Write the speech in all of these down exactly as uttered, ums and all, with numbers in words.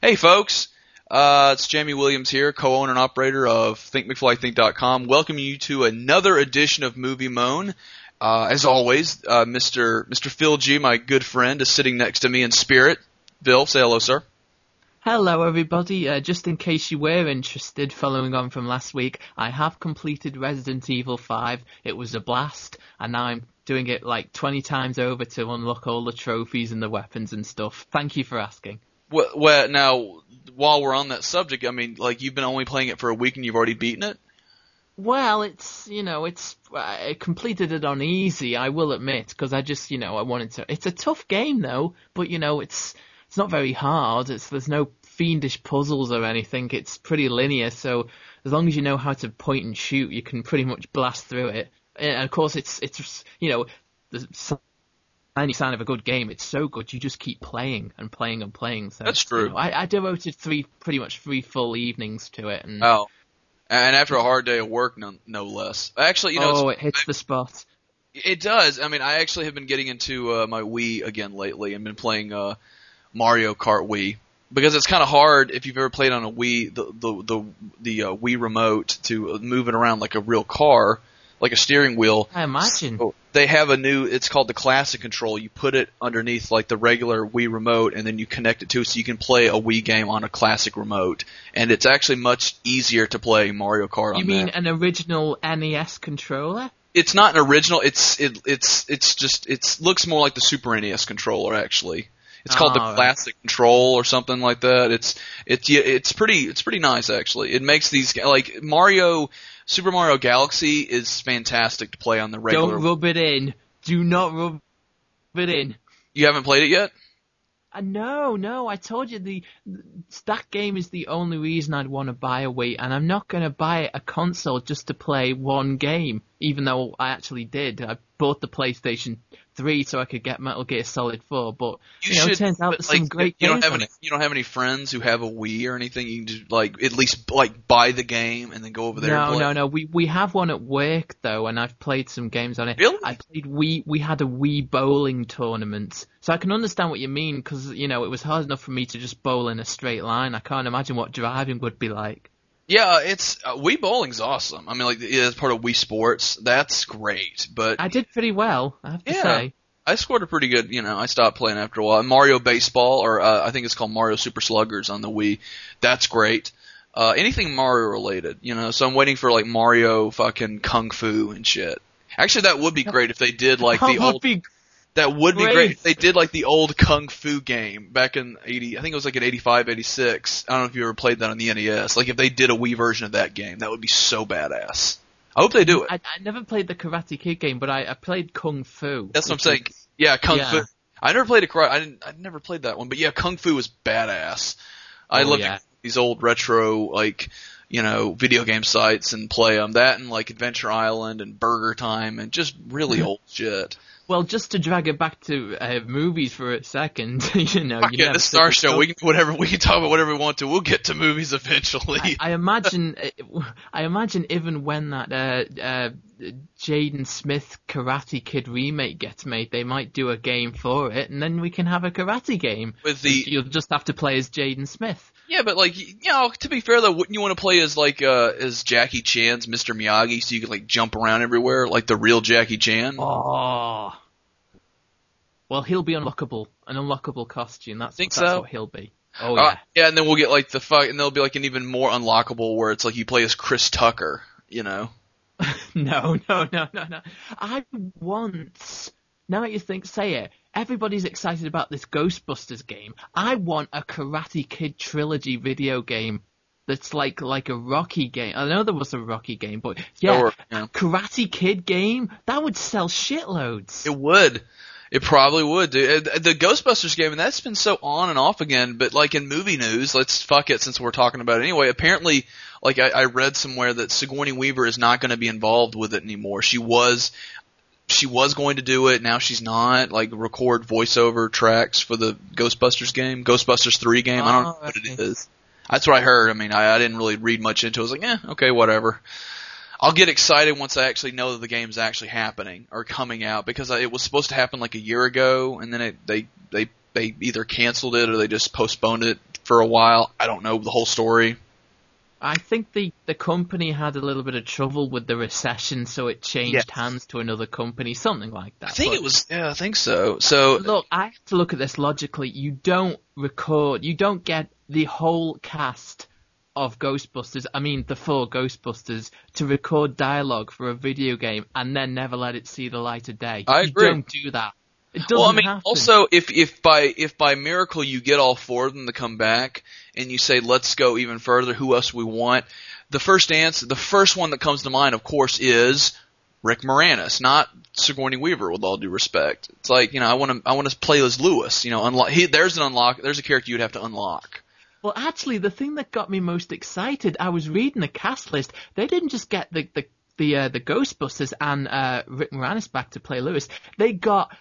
Hey folks, uh, it's Jamie Williams here, co-owner and operator of Think McFly Think dot com. Welcoming you to another edition of Movie Moan. Uh, as always, uh, Mister Mister Phil G, my good friend, is sitting next to me in spirit. Phil, say hello, sir. Hello everybody, uh, just in case you were interested, following on from last week, I have completed Resident Evil five. It was a blast, and now I'm doing it like twenty times over to unlock all the trophies and the weapons and stuff. Thank you for asking. Well, well, now, while we're on that subject, I mean, like, you've been only playing it for a week and you've already beaten it? Well, it's, you know, it's, I completed it on easy, I will admit, because I just, you know, I wanted to, it's a tough game though, but you know, it's, it's not very hard, it's, there's no fiendish puzzles or anything, it's pretty linear, so as long as you know how to point and shoot, you can pretty much blast through it. And of course, it's, it's, you know, there's any sign of a good game, it's so good, you just keep playing and playing and playing. So, that's true. You know, I, I devoted three, pretty much three full evenings to it. And, oh. And after a hard day of work, no, no less. Actually, you know, oh, it hits I, the spot. It does. I mean, I actually have been getting into uh, my Wii again lately and been playing uh, Mario Kart Wii. Because it's kind of hard if you've ever played on a Wii, the the the, the uh, Wii remote, to move it around like a real car, like a steering wheel. I imagine. So they have a new, it's called the Classic Control. You put it underneath like the regular Wii remote and then you connect it to it so you can play a Wii game on a classic remote. And it's actually much easier to play Mario Kart on You mean that. an original N E S controller? It's not an original, it's it it's it's just it looks more like the Super N E S controller actually. It's called oh, the Classic Control or something like that. It's it's yeah, it's pretty it's pretty nice actually. It makes these, like, Mario Super Mario Galaxy is fantastic to play on the regular. Don't rub it in. Do not rub it in. You haven't played it yet? Uh, no, no, I told you the that game is the only reason I'd want to buy a Wii, and I'm not going to buy a console just to play one game, even though I actually did. I bought the PlayStation three so I could get Metal Gear Solid four, but you, you know, should, it turns out there's like, some great you games don't have on any, it. You don't have any friends who have a Wii or anything? You can just, like, at least, like, buy the game and then go over there No, and play? no, no. We we have one at work though, and I've played some games on it. Really? I played Wii. We had a Wii bowling tournament, so I can understand what you mean, because you know it was hard enough for me to just bowl in a straight line. I can't imagine what driving would be like. Yeah, it's uh, Wii Bowling's awesome. I mean, like, it's part of Wii Sports. That's great, but I did pretty well, I have to yeah. say. I scored a pretty good, you know, I stopped playing after a while. Mario Baseball, or uh, I think it's called Mario Super Sluggers on the Wii. That's great. Uh, anything Mario related, you know, so I'm waiting for, like, Mario fucking Kung Fu and shit. Actually, that would be great if they did, like, That the would old... be That would be great. great if they did, like, the old Kung Fu game back in eighty, I think it was like in eighty-five, eighty-six. I don't know if you ever played that on the N E S. Like, if they did a Wii version of that game, that would be so badass. I hope they do it. I, I never played the Karate Kid game, but I, I played Kung Fu. That's what I'm which saying. is- Yeah, Kung yeah. Fu. I never played a karate. I didn't. I never played that one. But yeah, Kung Fu was badass. I Oh, look yeah. at these old retro, like, you know, video game sites and play them. That and like Adventure Island and Burger Time and just really old shit. Well, just to drag it back to uh, movies for a second, you know, Fuck you yeah, never this is our took show. yourself- We can do whatever. We can talk about whatever we want to. We'll get to movies eventually. I, I imagine, I imagine even when that uh, uh, Jaden Smith Karate Kid remake gets made, they might do a game for it, and then we can have a karate game. With the You'll just have to play as Jaden Smith. yeah, but like, you know, to be fair though, wouldn't you want to play as like uh as Jackie Chan's Mister Miyagi, so you could like jump around everywhere like the real Jackie Chan? Oh. Well, he'll be unlockable, an unlockable costume. That's, Think that's so? what he'll be. Oh Uh, yeah. yeah, and then we'll get like the fuck, and there'll be like an even more unlockable where it's like you play as Chris Tucker, you know? No, no, no, no, no. I want, now that you think, say it, everybody's excited about this Ghostbusters game. I want a Karate Kid trilogy video game that's like like a Rocky game. I know there was a Rocky game, but yeah, Sure, yeah. Karate Kid game, that would sell shitloads. It would. It probably would, dude. Uh, The Ghostbusters game, and that's been so on and off again, but like in movie news, let's fuck it since we're talking about it anyway. Apparently, like I, I read somewhere that Sigourney Weaver is not going to be involved with it anymore. She was, she was going to do it, now she's not, like record voiceover tracks for the Ghostbusters game, Ghostbusters three game, I don't know Oh, what it okay. is. That's what I heard. I mean, I, I didn't really read much into it. I was like, eh, okay, whatever. I'll get excited once I actually know that the game's actually happening or coming out, because it was supposed to happen like a year ago, and then it, they they they either canceled it or they just postponed it for a while. I don't know the whole story. I think the, the company had a little bit of trouble with the recession, so it changed Yes. hands to another company, something like that. I think But it was, yeah, I think so. So look, I have to look at this logically. You don't record, you don't get the whole cast of Ghostbusters, I mean the four Ghostbusters, to record dialogue for a video game and then never let it see the light of day. I you agree. don't do that. It doesn't well, I mean, happen. also if if by if by miracle you get all four of them to come back and you say let's go even further, who else we want? The first answer, the first one that comes to mind, of course, is Rick Moranis, not Sigourney Weaver. With all due respect, it's like, you know, I want to I want to play as Lewis. You know, unlock. He, there's an unlock. There's a character you'd have to unlock. Well, actually, the thing that got me most excited, I was reading the cast list. They didn't just get the the the, uh, the Ghostbusters and uh, Rick Moranis back to play Lewis. They got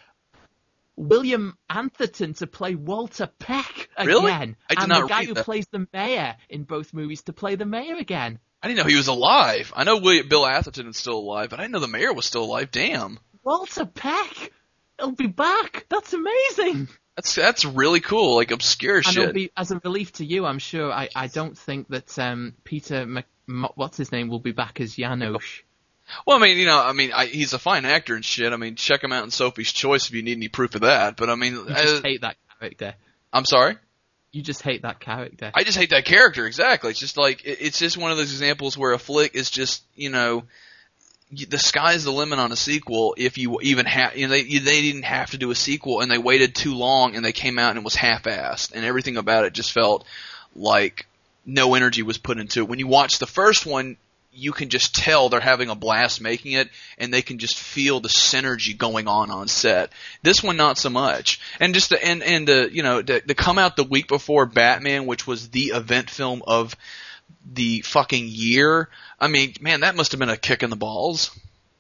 William Atherton to play Walter Peck again. Really? I did and not the guy read who that. plays the mayor in both movies to play the mayor again. I didn't know he was alive. I know William, Bill Atherton is still alive, but I didn't know the mayor was still alive. Damn. Walter Peck! He'll be back! That's amazing! That's that's really cool. Like obscure And shit. it'll be, as a relief to you, I'm sure, I, I don't think that um, Peter, Mc, Mo- what's his name, will be back as Janosch. Well, I mean, you know, I mean, I, he's a fine actor and shit. I mean, check him out in Sophie's Choice if you need any proof of that. But I mean, You just uh, hate that character. I'm sorry. You just hate that character. I just hate that character. Exactly. It's just like it, it's just one of those examples where a flick is just, you know, y- the sky's the limit on a sequel. If you even have, you know, they they didn't have to do a sequel and they waited too long and they came out and it was half-assed and everything about it just felt like no energy was put into it. When you watch the first one, you can just tell they're having a blast making it, and they can just feel the synergy going on on set. This one, not so much. And just to, and and uh, you know, to, to come out the week before Batman, which was the event film of the fucking year. I mean, man, that must have been a kick in the balls.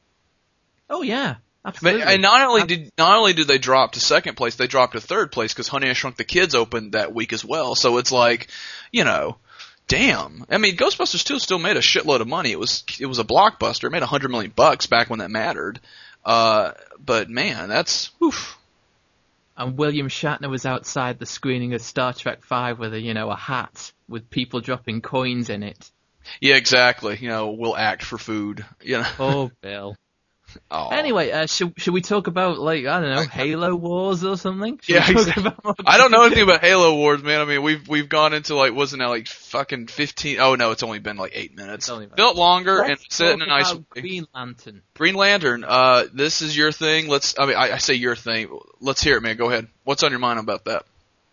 Oh yeah, But, absolutely. and not only did not only did they drop to second place, they dropped to third place because Honey I Shrunk the Kids opened that week as well. So it's like, you know. Damn. I mean, Ghostbusters two still made a shitload of money. It was it was a blockbuster. It made a hundred million bucks back when that mattered. Uh, but man, that's oof. And William Shatner was outside the screening of Star Trek Five with a, you know, a hat with people dropping coins in it. Yeah, exactly. You know, we'll act for food. You know. Oh, Bill. Aw. Anyway, uh, should should we talk about, like, I don't know, Halo Wars or something? Should Yeah, we talk exactly. about I don't know anything about Halo Wars, man. I mean, we've we've gone into like wasn't it like fucking fifteen? Oh no, it's only been like eight minutes. It's only been- Felt longer and Let's sit in talk a nice about Green Lantern. Green Lantern. Uh, this is your thing. Let's. I mean, I, I say your thing. Let's hear it, man. Go ahead. What's on your mind about that?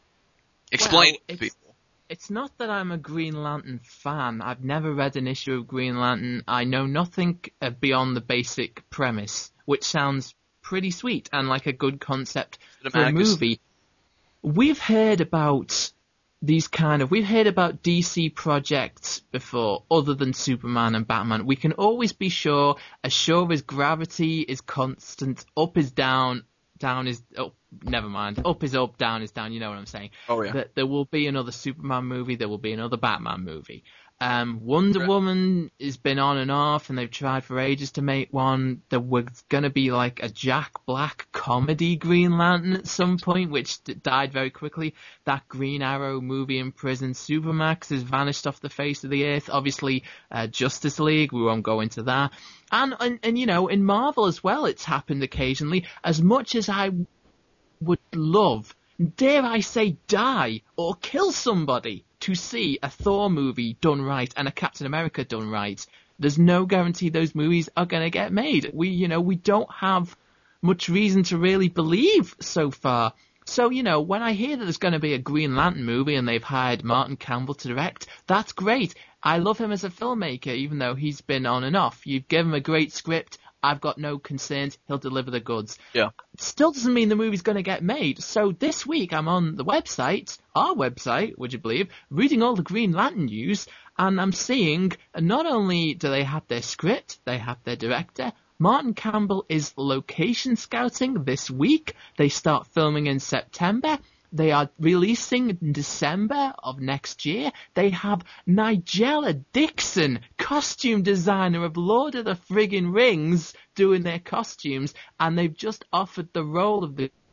Explain Well, to it's, people. it's not that I'm a Green Lantern fan. I've never read an issue of Green Lantern. I know nothing uh, beyond the basic premise, which sounds pretty sweet and like a good concept for a movie. We've heard about these kind of, we've heard about D C projects before, other than Superman and Batman. We can always be sure, as sure as gravity is constant, up is down, down is, oh, never mind, up is up, down is down, you know what I'm saying. Oh yeah. That there will be another Superman movie, there will be another Batman movie. Um, Wonder Right. Woman has been on and off, and they've tried for ages to make one. There was going to be like a Jack Black comedy Green Lantern at some point, which d- died very quickly. That Green Arrow movie in prison, Supermax has vanished off the face of the earth. Obviously, uh, Justice League, we won't go into that. And, and, and, you know, in Marvel as well, it's happened occasionally. As much as I would love, dare I say die, or kill somebody to see a Thor movie done right and a Captain America done right, there's no guarantee those movies are going to get made. We, you know, we don't have much reason to really believe so far. So, you know, when I hear that there's going to be a Green Lantern movie and they've hired Martin Campbell to direct, that's great. I love him as a filmmaker, even though he's been on and off. You've given him a great script. I've got no concerns. He'll deliver the goods. Yeah. Still doesn't mean the movie's going to get made. So this week I'm on the website, our website, would you believe, reading all the Green Lantern news, and I'm seeing not only do they have their script, they have their director. Martin Campbell is location scouting this week. They start filming in September. They are releasing in December of next year. They have Nigella Dixon, costume designer of Lord of the Friggin' Rings, doing their costumes, and they've just offered the role of the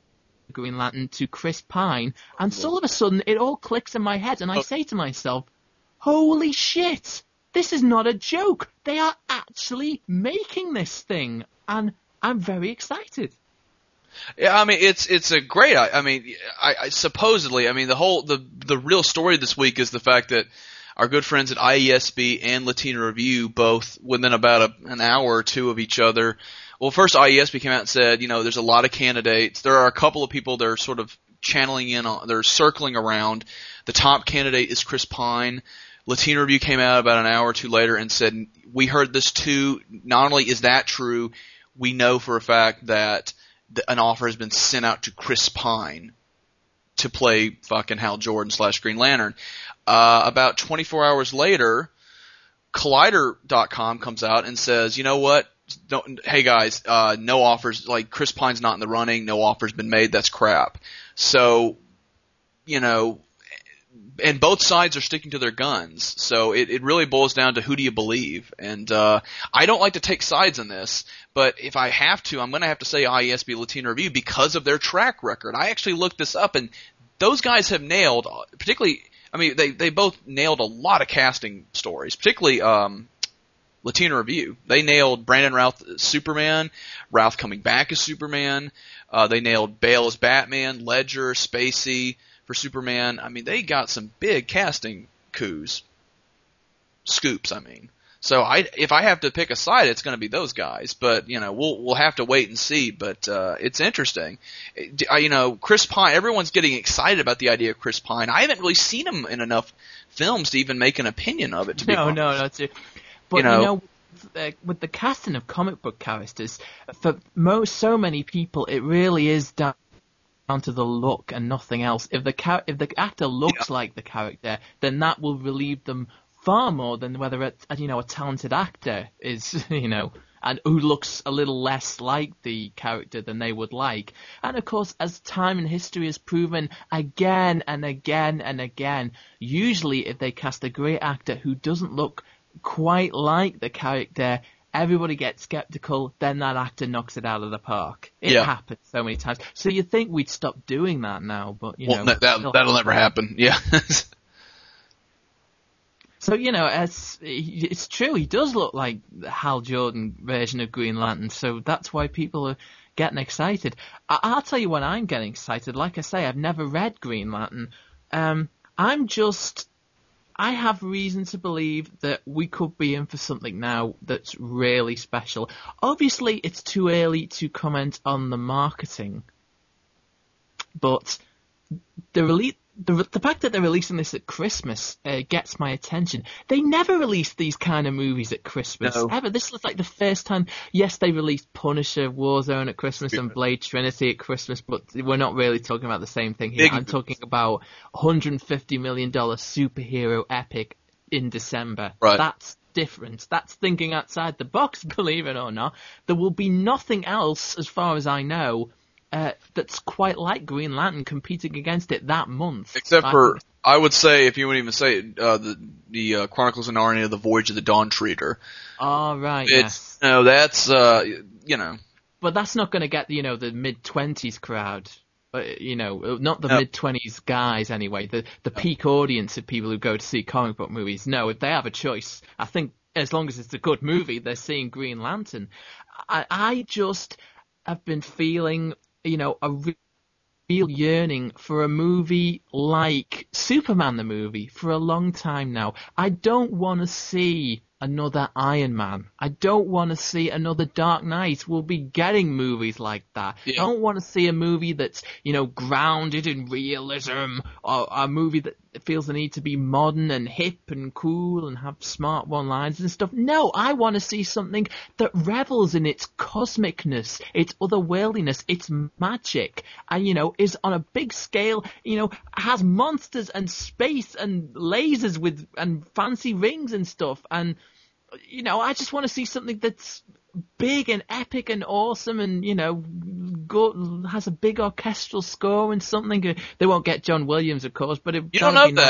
Green Lantern to Chris Pine, and so all of a sudden it all clicks in my head, and I say to myself, holy shit, this is not a joke. They are actually making this thing, and I'm very excited. Yeah, I mean it's it's a great. I, I mean, I, I supposedly, I mean the whole the the real story this week is the fact that our good friends at I E S B and Latino Review, both within about a, an hour or two of each other. Well, first I E S B came out and said, you know, there's a lot of candidates. There are a couple of people that are sort of channeling in on, they're circling around. The top candidate is Chris Pine. Latino Review came out about an hour or two later and said, we heard this too. Not only is that true, we know for a fact that the, an offer has been sent out to Chris Pine to play fucking Hal Jordan slash Green Lantern. Uh, about twenty-four hours later, Collider dot com comes out and says, you know what? Don't, hey guys, uh, no offers, like Chris Pine's not in the running, no offer's been made, that's crap. So, you know, and both sides are sticking to their guns. So it, it really boils down to who do you believe. And, uh, I don't like to take sides in this, but if I have to, I'm gonna have to say I E S B Latino Review because of their track record. I actually looked this up and those guys have nailed, particularly, I mean, they, they both nailed a lot of casting stories, particularly, um, Latino Review. They nailed Brandon Routh as Superman, Routh coming back as Superman. Uh, they nailed Bale as Batman, Ledger, Spacey for Superman. I mean, they got some big casting coups. Scoops, I mean. So I, if I have to pick a side, it's going to be those guys. But, you know, we'll, we'll have to wait and see. But, uh, it's interesting. I, you know, Chris Pine, everyone's getting excited about the idea of Chris Pine. I haven't really seen him in enough films to even make an opinion of it, to be no, honest. No, no, that's it. But, you know, you know uh, with the casting of comic book characters, for most, so many people, it really is down, down to the look and nothing else. If the char- if the actor looks yeah. like the character, then that will relieve them far more than whether a, you know, a talented actor is, you know, and who looks a little less like the character than they would like. And of course, as time and history has proven again and again and again, usually if they cast a great actor who doesn't look quite like the character, everybody gets skeptical, then that actor knocks it out of the park. It yeah. happens so many times. So you'd think we'd stop doing that now, but, you well, know. No, that, that'll never happen, yeah. So, you know, it's, it's true, he does look like the Hal Jordan version of Green Lantern, so that's why people are getting excited. I, I'll tell you when I'm getting excited. Like I say, I've never read Green Lantern. Um, I'm just... I have reason to believe that we could be in for something now that's really special. Obviously, it's too early to comment on the marketing, but the rele- the, the fact that they're releasing this at Christmas uh, gets my attention. They never release these kind of movies at Christmas, no. ever. This was like the first time. Yes, they released Punisher, Warzone at Christmas, and Blade Trinity at Christmas, but we're not really talking about the same thing here. Big I'm talking about one hundred fifty million dollars superhero epic in December. Right. That's different. That's thinking outside the box, believe it or not. There will be nothing else, as far as I know, Uh, that's quite like Green Lantern competing against it that month. Except for, I would say, if you wouldn't even say it, uh, the, the uh, Chronicles of Narnia, The Voyage of the Dawn Treader. Oh, right, it's, yes. You know, that's, uh, you know. But that's not going to get, you know, the mid-twenties crowd. Uh, you know, not the no. mid-twenties guys, anyway. The, the no. peak audience of people who go to see comic book movies. No, if they have a choice, I think as long as it's a good movie, they're seeing Green Lantern. I, I just have been feeling... you know, a real yearning for a movie like Superman the movie for a long time now. I don't want to see another Iron Man. I don't want to see another Dark Knight. We'll be getting movies like that. Yeah. I don't want to see a movie that's, you know, grounded in realism, or a movie that feels the need to be modern and hip and cool and have smart one-liners and stuff. No, I want to see something that revels in its cosmicness, its otherworldliness, its magic, and, you know, is on a big scale, you know, has monsters and space and lasers with, and fancy rings and stuff, and, you know, I just want to see something that's big and epic and awesome and, you know, go, has a big orchestral score and something. They won't get John Williams, of course, but it You don't know that. Nice.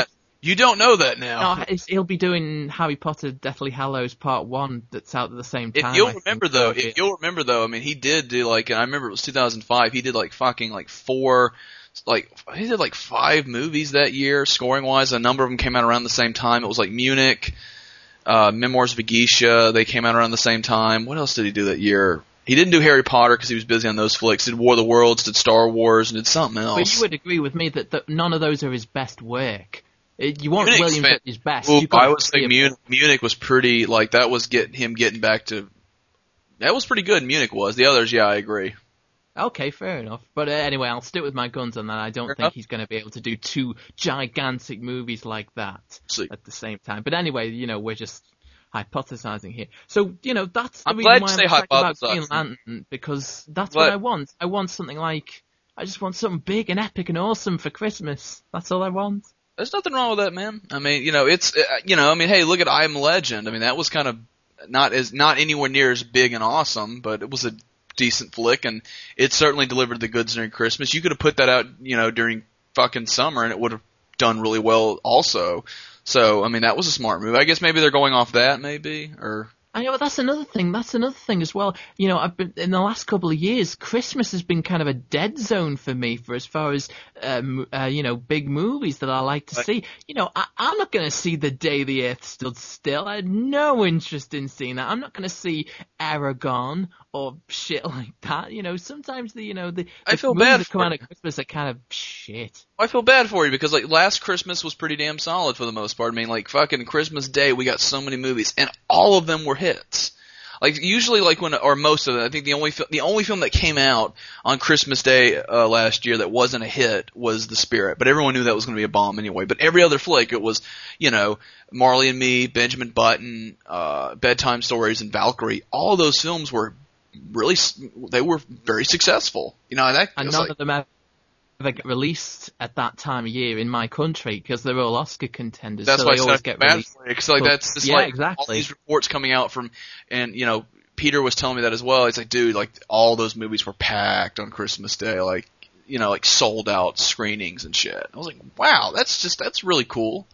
You don't know that now. No, it's, he'll be doing Harry Potter Deathly Hallows Part One that's out at the same time. If you'll I remember think. though, if you'll remember though, I mean, he did do like, and I remember it was two thousand five. He did like fucking like four, like he did like five movies that year, scoring wise. A number of them came out around the same time. It was like Munich, uh, Memoirs of a Geisha. They came out around the same time. What else did he do that year? He didn't do Harry Potter because he was busy on those flicks. Did War of the Worlds, did Star Wars, and did something else. But you would agree with me that, that none of those are his best work. It, you want Munic's Williams fan- at his best. Well, You've got I would say three of Munich, Munich was pretty, like, that was get him getting back to, that was pretty good, Munich was. The others, yeah, I agree. Okay, fair enough. But uh, anyway, I'll stick with my guns on that. I don't Fair think enough. he's going to be able to do two gigantic movies like that See. at the same time. But anyway, you know, we're just hypothesizing here. So, you know, that's the I'm reason glad why you I'm say excited about hypothesizing. Green Lantern, because that's Glad- what I want. I want something like, I just want something big and epic and awesome for Christmas. That's all I want. There's nothing wrong with that, man. I mean, you know, it's, uh, you know, I mean, hey, look at I Am Legend. I mean, that was kind of not as, not anywhere near as big and awesome, but it was a decent flick, and it certainly delivered the goods during Christmas. You could have put that out, you know, during fucking summer, and it would have done really well also. So, I mean, that was a smart move. I guess maybe they're going off that, maybe, or... I know, but that's another thing. That's another thing as well. You know, I've been in the last couple of years, Christmas has been kind of a dead zone for me for as far as um, uh, you know, big movies that I like to Right. see. You know, I, I'm not going to see The Day the Earth Stood Still. I had no interest in seeing that. I'm not going to see Aragon or shit like that. You know, sometimes the you know the, the I feel movies bad that come for out you. at Christmas are kind of shit. I feel bad for you because like last Christmas was pretty damn solid for the most part. I mean, like fucking Christmas Day, we got so many movies, and all of them were hits. Like usually, like when or most of them, I think the only fi- the only film that came out on Christmas Day uh, last year that wasn't a hit was The Spirit. But everyone knew that was going to be a bomb anyway. But every other flick, it was, you know, Marley and Me, Benjamin Button, uh, Bedtime Stories, and Valkyrie. All of those films were really s- they were very successful. You know, that And was none like, of them ever get released at that time of year in my country because they're all Oscar contenders. That's so why they I always said get bad released. for you, because like But- that's just yeah, like all exactly. these reports coming out from, and you know, Peter was telling me that as well. It's like, dude, like all those movies were packed on Christmas Day, like you know, like sold out screenings and shit. I was like, wow, that's just that's really cool.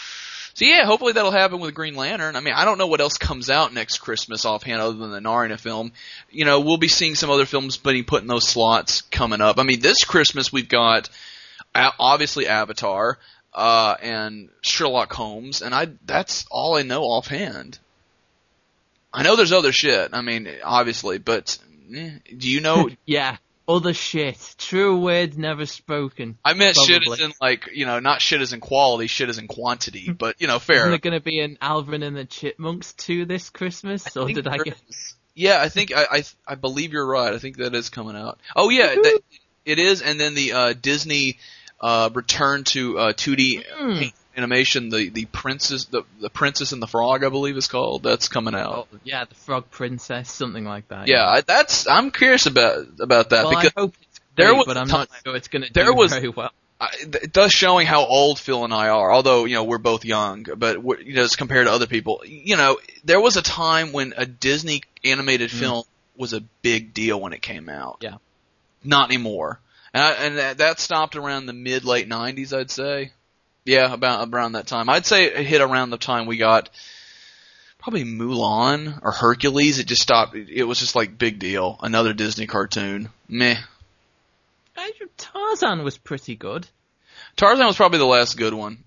So yeah, hopefully that'll happen with Green Lantern. I mean, I don't know what else comes out next Christmas offhand other than the Narnia film. You know, we'll be seeing some other films being put in those slots coming up. I mean, this Christmas we've got uh, obviously Avatar uh, and Sherlock Holmes, and I that's all I know offhand. I know there's other shit. I mean, obviously, but eh, do you know? Yeah, other shit. True word never spoken. I meant shit Probably. as in like, you know, not shit as in quality, shit as in quantity. But you know, Isn't fair. there going to be an Alvin and the Chipmunks two this Christmas? Or think did I there get? is. Yeah, I think I, I I believe you're right. I think that is coming out. Oh yeah, that, it is. And then the uh, Disney uh, return to uh, two D Mm. animation, the the princess, the the Princess and the Frog, I believe is called. That's coming out. Oh, yeah, the Frog Princess, something like that. Yeah, I, that's I'm curious about about that Well, because I hope it's there great, was but a I'm not time- sure it's going to there do was- very well. I, it does showing how old Phil and I are, although, you know, we're both young, but we're, you know, as compared to other people, you know, there was a time when a Disney animated Mm. film was a big deal when it came out. Yeah. Not anymore. And, I, and that, that stopped around the mid, late nineties, I'd say. Yeah, about around that time. I'd say it hit around the time we got probably Mulan or Hercules. It just stopped. It was just like big deal. Another Disney cartoon. Meh. I- Tarzan was pretty good. Tarzan was probably the last good one.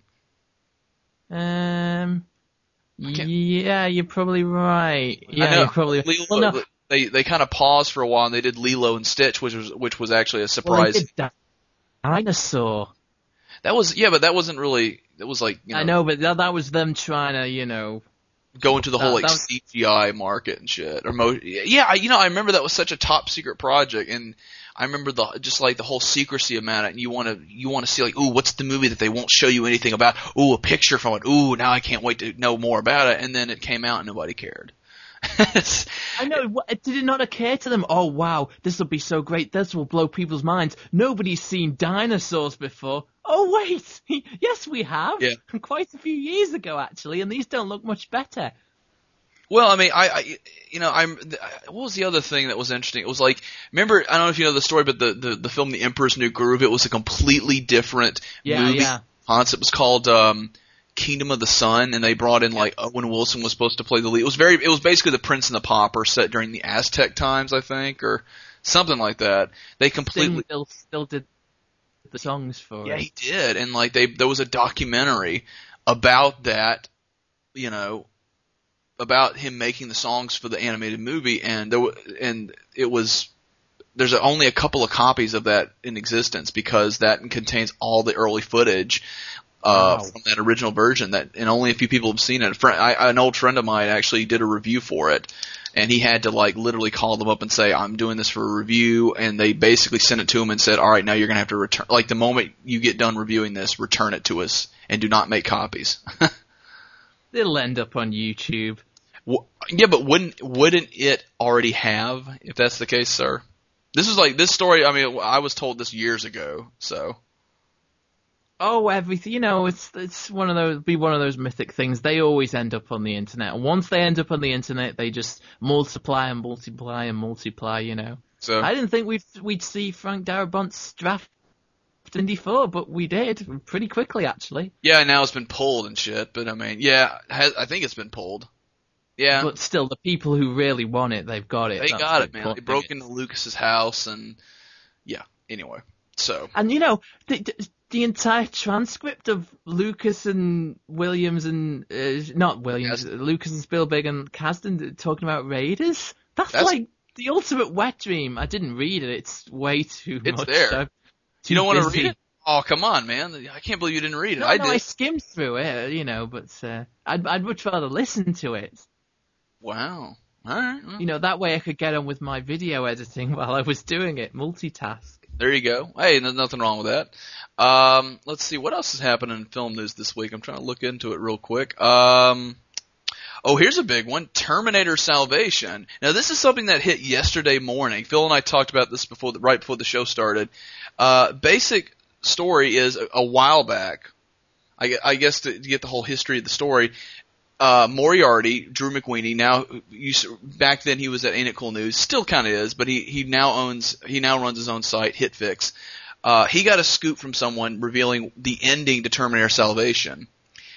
Um, can't- yeah, you're probably right. I Yeah, know. you're probably. Lilo, well, no, they they kind of paused for a while and they did Lilo and Stitch, which was which was actually a well, they surprise. did Di- Dinosaur. That was yeah, but that wasn't really. It was like you know, I know, but that, that was them trying to, you know. go into the whole That- like that was- C G I market and shit. Or mo- yeah, I, you know, I remember that was such a top secret project, and I remember the just like the whole secrecy about it. And you want to you want to see like, ooh, what's the movie that they won't show you anything about? Ooh, a picture from it. Ooh, now I can't wait to know more about it. And then it came out and nobody cared. I know. what- Did it not occur to them? Oh wow, this will be so great. This will blow people's minds. Nobody's seen dinosaurs before. Oh wait, yes we have. Yeah. Quite a few years ago actually, and these don't look much better. Well, I mean, I, I, you know, I'm. What was the other thing that was interesting? It was like, remember, I don't know if you know the story, but the the, the film The Emperor's New Groove. It was a completely different Yeah, movie yeah. concept. It was called um, Kingdom of the Sun, and they brought in like Owen Wilson was supposed to play the lead. It was very, it was basically the Prince and the Pauper set during the Aztec times, I think, or something like that. They completely Still, still did the songs for yeah, it. he did, and like they there was a documentary about that, you know, about him making the songs for the animated movie, and there and it was. There's only a couple of copies of that in existence because that contains all the early footage uh, Wow. from that original version. That and only a few people have seen it. A friend, I, an old friend of mine actually did a review for it, and he had to like literally call them up and say, "I'm doing this for a review," and they basically sent it to him and said, "All right, now you're gonna have to return. Like the moment you get done reviewing this, return it to us and do not make copies." It'll end up on YouTube. Well, yeah, but wouldn't wouldn't it already have if that's the case, sir? This is like this story. I mean, I was told this years ago. So, Oh, everything. You know, it's it's one of those be one of those mythic things. They always end up on the internet. And once they end up on the internet, they just multiply and multiply and multiply. You know. so I didn't think we'd we'd see Frank Darabont's draft in D four, but we did pretty quickly, actually. yeah. Now it's been pulled and shit. But I mean, yeah, has, I think it's been pulled. Yeah, But still, the people who really want it, they've got it. they That's got the it, man. They important broke thing. into Lucas's house, and yeah. Anyway, so And you know, the, the, the entire transcript of Lucas and Williams and uh, not Williams, Kasdan. Lucas and Spielberg and Kasdan talking about Raiders. That's, That's- like the ultimate wet dream. I didn't read it. It's way too It's much. there. I'm too you don't want to busy. read it? Oh, come on, man! I can't believe you didn't read it. No, I no, did. I skimmed through it, you know, but uh, I'd I'd much rather listen to it. Wow. All right. Well, You know, that way I could get on with my video editing while I was doing it, multitask. there you go. Hey, there's nothing wrong with that. Um, let's see what else is happening in film news this week. I'm trying to look into it real quick. Um, oh, here's a big one: Terminator Salvation. Now, this is something that hit yesterday morning. Phil and I talked about this before, the, right before the show started. Uh, basic story is a, a while back. I, gue- I guess to, to get the whole history of the story. Uh, Moriarty, Drew McWeeny, now, used to, back then he was at Ain't It Cool News, still kind of is, but he, he now owns, he now runs his own site, HitFix. Uh, he got a scoop from someone revealing the ending to Terminator Salvation.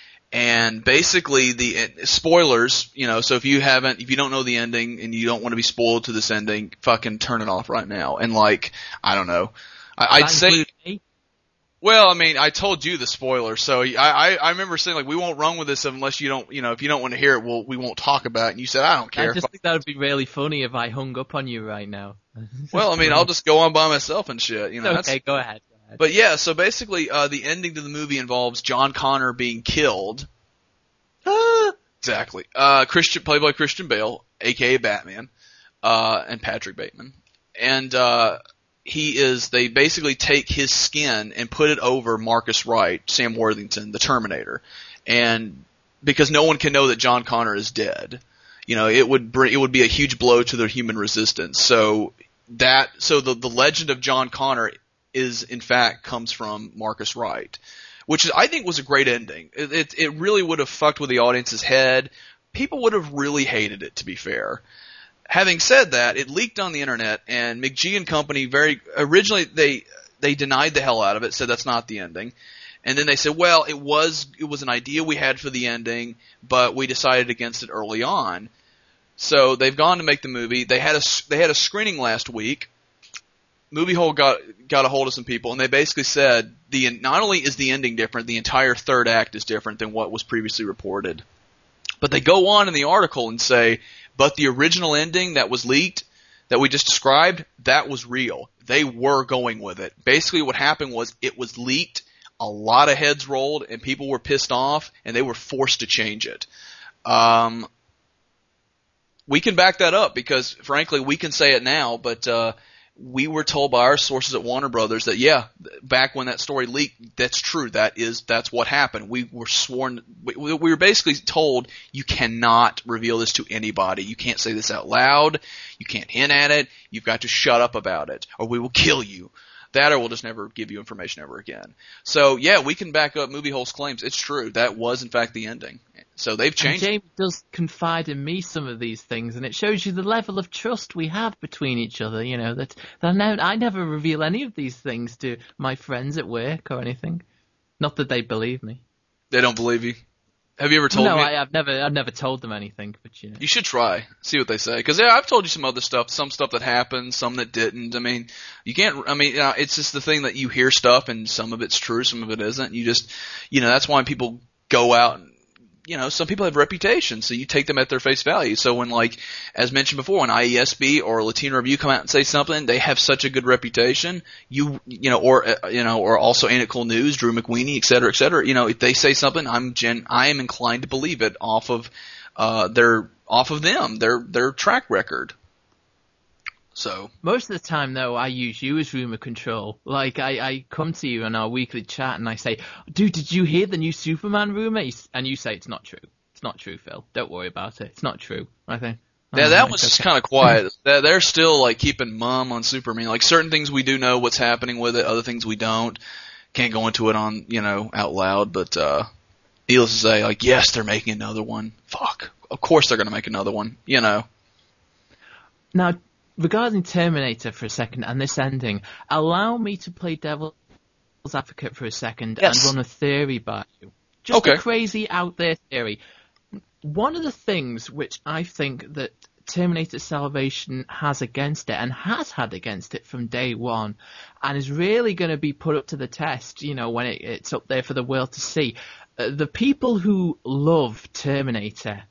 And basically the, spoilers, you know, so if you haven't, if you don't know the ending and you don't want to be spoiled to this ending, fucking turn it off right now. And like, I don't know. I, I'd That say, include me? well, I mean, I told you the spoiler, so I, I, I remember saying like, we won't run with this unless you don't, you know, if you don't want to hear it, we'll, we won't talk about it. And you said, I don't care. I just think that would be really funny if I hung up on you right now. Well, I mean, I'll just go on by myself and shit, you know. okay, That's, go ahead. Go ahead. but yeah, so basically, uh, the ending to the movie involves John Connor being killed. Exactly. Uh, Christian, played by Christian Bale, aka Batman, uh, and Patrick Bateman. And, uh, he is, they basically take his skin and put it over Marcus Wright, Sam Worthington, the Terminator. And because no one can know that John Connor is dead, you know, it would bring, it would be a huge blow to their human resistance. So that, so the, the legend of John Connor is, in fact, comes from Marcus Wright, which is, I think was a great ending. It, it, it really would have fucked with the audience's head. People would have really hated it, to be fair. Having said that, it leaked on the internet, and McGee and Company very originally they they denied the hell out of it, said that's not the ending, and then they said, well, it was it was an idea we had for the ending, but we decided against it early on. So they've gone to make the movie. They had a they had a screening last week. Movie Hole got got a hold of some people, and they basically said the not only is the ending different, the entire third act is different than what was previously reported. But they go on in the article and say, but the original ending that was leaked, that we just described, that was real. They were going with it. Basically what happened was it was leaked, a lot of heads rolled, and people were pissed off, and they were forced to change it. Um, we can back that up because, frankly, we can say it now, but uh, we were told by our sources at Warner Brothers that, yeah, back when that story leaked, that's true. That is, that's what happened. We were sworn, we, we were basically told you cannot reveal this to anybody. You can't say this out loud. You can't hint at it. You've got to shut up about it or we will kill you. That or we'll just never give you information ever again. So, yeah, we can back up Movie Hole's claims. It's true. That was, in fact, the ending. So they've changed. And James does confide in me some of these things, and it shows you the level of trust we have between each other. You know that, that I, know, I never reveal any of these things to my friends at work or anything. Not that they believe me. They don't believe you? Have you ever told no, me? I, I've never, I've never told them anything, but you know. You should try, see what they say. Because yeah, I've told you some other stuff, some stuff that happened, some that didn't. I mean, you can't. I mean, you know, it's just the thing that you hear stuff, and some of it's true, some of it isn't. You just, you know, that's why people go out and. You know, some people have reputations, so you take them at their face value. So when, like, as mentioned before, when I E S B or Latino Review come out and say something, they have such a good reputation. You, you know, or uh, you know, or also Ain't It Cool News, Drew McWeeny, et cetera, et cetera. You know, if they say something, I'm gen, I am inclined to believe it off of uh their off of them, their their track record. So most of the time, though, I use you as rumor control. Like, I, I come to you in our weekly chat and I say, dude, did you hear the new Superman rumor? And you say, it's not true. It's not true, Phil. Don't worry about it. It's not true. I think. Yeah, oh, that right, was okay. just kind of quiet. They're still, like, keeping mum on Superman. Like, certain things we do know what's happening with it, other things we don't. Can't go into it on, you know, out loud, but, uh, needless to say, like, yes, they're making another one. Fuck. Of course they're gonna make another one, you know. Now, regarding Terminator for a second and this ending, allow me to play devil's advocate for a second Yes. and run a theory by you. Just Okay. a crazy out there theory. One of the things which I think that Terminator Salvation has against it and has had against it from day one and is really going to be put up to the test, you know, when it, it's up there for the world to see. Uh, the people who love Terminator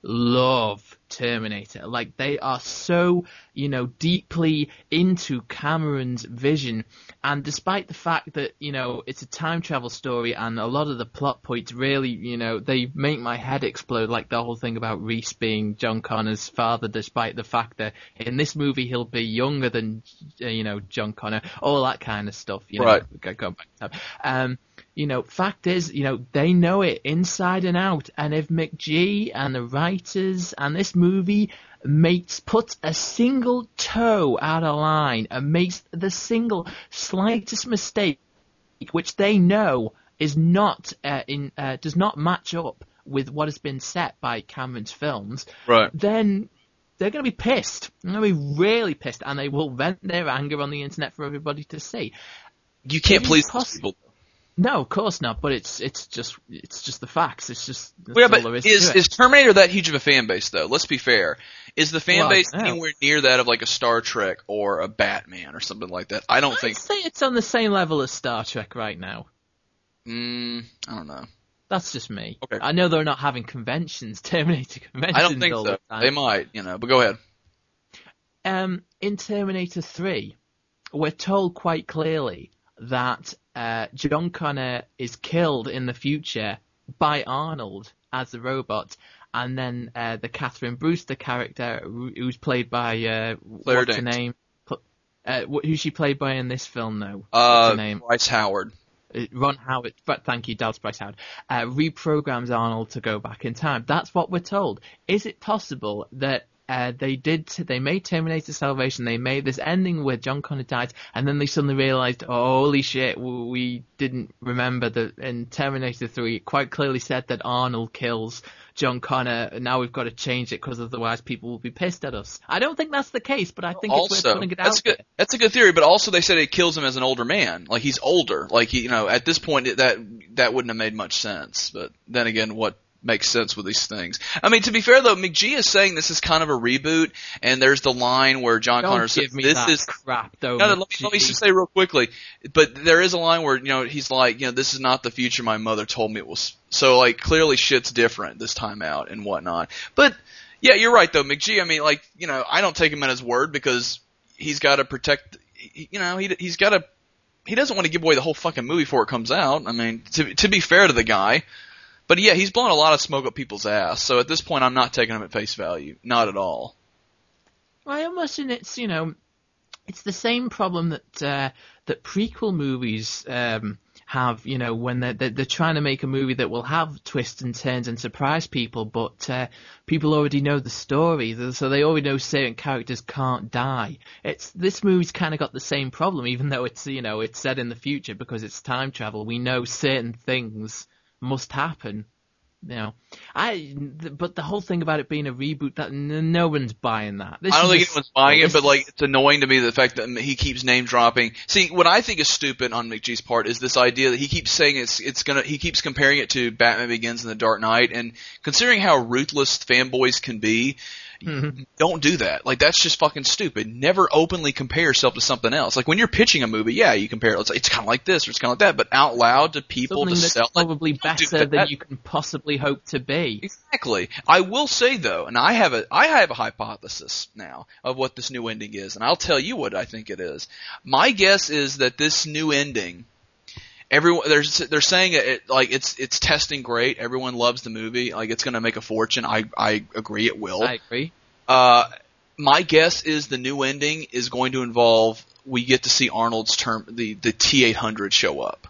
love Terminator. Like, they are so, you know, deeply into Cameron's vision. And despite the fact that, you know, it's a time travel story and a lot of the plot points really, you know, they make my head explode, like the whole thing about Reese being John Connor's father, despite the fact that in this movie he'll be younger than, uh, you know, John Connor, all that kind of stuff, you know. Right. Going back to that. Um, you know, fact is, you know, they know it inside and out. And if McG and the writers and this movie makes puts a single toe out of line and makes the single slightest mistake, which they know is not uh, in uh, does not match up with what has been set by Cameron's films, Right. then they're going to be pissed. They're going to be really pissed, and they will vent their anger on the internet for everybody to see. You can't It is please those possible. people. No, of course not. But it's it's just it's just the facts. It's just that's Well, yeah, all but there is, is, to it. is Terminator that huge of a fan base, though? Let's be fair. Is the fan Well, I base don't know. anywhere near that of, like, a Star Trek or a Batman or something like that? I don't I'd think. say it's on the same level as Star Trek right now. Mm, I don't know. That's just me. Okay. I know they're not having conventions, Terminator conventions. I don't think all so. the time. They might, you know, but go ahead. Um, in Terminator three, we're told quite clearly that uh, John Connor is killed in the future by Arnold as the robot, and then uh, the Catherine Brewster character, who- who's played by uh, Claire what's her Danes. name? Pl- Uh, wh- who's she played by in this film, though? Uh, What's her name? Bryce Howard. Uh, Ron Howard, but thank you, Dallas Bryce Howard, uh, reprograms Arnold to go back in time. That's what we're told. Is it possible that uh, they did, they made Terminator Salvation, they made this ending where John Connor died, and then they suddenly realized, oh, holy shit, w- we didn't remember that in Terminator three, it quite clearly said that Arnold kills John Connor, and now we've got to change it because otherwise people will be pissed at us. I don't think that's the case, but I think it's worth Also, putting it that's out good. there. That's a good theory, but also they said it kills him as an older man. Like, he's older. Like, he, you know, at this point it- that that wouldn't have made much sense. But then again, what makes sense with these things? I mean, to be fair though, McG is saying this is kind of a reboot, and there's the line where John Don't Connor give says, me "This that is." crap, though. No, no, let me, McG. let me just say real quickly, but there is a line where, you know, he's like, you know, this is not the future my mother told me it was. So, like, clearly shit's different this time out and whatnot. But, yeah, you're right, though, McG, I mean, like, you know, I don't take him at his word because he's got to protect, you know, he, he's got to, he doesn't want to give away the whole fucking movie before it comes out. I mean, to, to be fair to the guy. But, yeah, he's blowing a lot of smoke up people's ass. So, at this point, I'm not taking him at face value. Not at all. I imagine it's, you know, it's the same problem that uh, that prequel movies um, have, you know, when they're, they're, they're trying to make a movie that will have twists and turns and surprise people, but uh, people already know the story, so they already know certain characters can't die. It's this movie's kind of got the same problem, even though it's, you know, it's set in the future because it's time travel. We know certain things must happen. You know, I. But the whole thing about it being a reboot, that no one's buying that. This I don't is think just- anyone's buying it, this but like is- it's annoying to me the fact that he keeps name dropping. See, what I think is stupid on McGee's part is this idea that he keeps saying it's it's gonna. He keeps comparing it to Batman Begins and The Dark Knight, and considering how ruthless fanboys can be. Mhm. Don't do that. Like, that's just fucking stupid. Never openly compare yourself to something else. Like, when you're pitching a movie, yeah, you compare it. It's, like, it's kind of like this or it's kind of like that, but out loud to people something to that's sell probably it, don't do better than that. you can possibly hope to be. Exactly. I will say though, and I have a I have a hypothesis now of what this new ending is, and I'll tell you what I think it is. My guess is that this new ending, everyone they're they're saying it like it's it's testing great. Everyone loves the movie. Like, it's going to make a fortune. I I agree it will. I agree. Uh, my guess is the new ending is going to involve we get to see Arnold's term the the T eight hundred show up.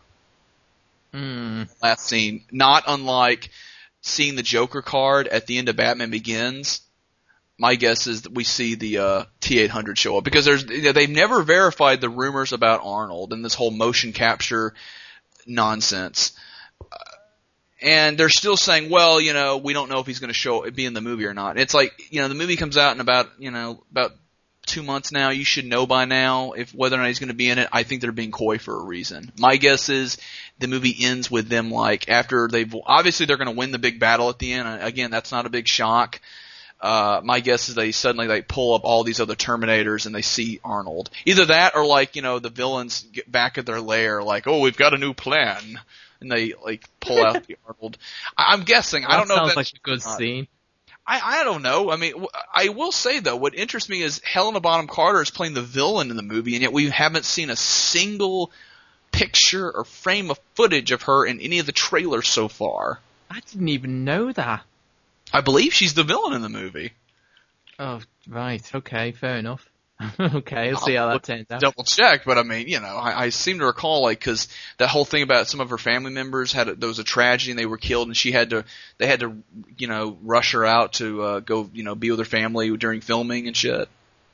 Mm. Last scene, not unlike seeing the Joker card at the end of Batman Begins. My guess is that we see the uh, T eight hundred show up because there's you know, they've never verified the rumors about Arnold and this whole motion capture nonsense. Uh, and they're still saying, well, you know, we don't know if he's going to show be in the movie or not. It's like, you know, the movie comes out in about, you know, about two months now. You should know by now if whether or not he's going to be in it. I think they're being coy for a reason. My guess is the movie ends with them like after they've obviously they're going to win the big battle at the end. Again, that's not a big shock. Uh, my guess is they suddenly like pull up all these other Terminators and they see Arnold. Either that or like, you know, the villains get back at their lair like, oh, we've got a new plan. And they like pull out the Arnold. I- I'm guessing. That I don't know. sounds if like that's a good not. scene. I, I don't know. I mean, w- I will say though, what interests me is Helena Bonham Carter is playing the villain in the movie, and yet we haven't seen a single picture or frame of footage of her in any of the trailers so far. I didn't even know that. I believe she's the villain in the movie. Oh, right. Okay, fair enough. Okay, I'll see how that turns out. Double check, but I mean, you know, I, I seem to recall like because that whole thing about some of her family members had a, there was a tragedy and they were killed, and she had to they had to you know rush her out to uh, go you know be with her family during filming and shit.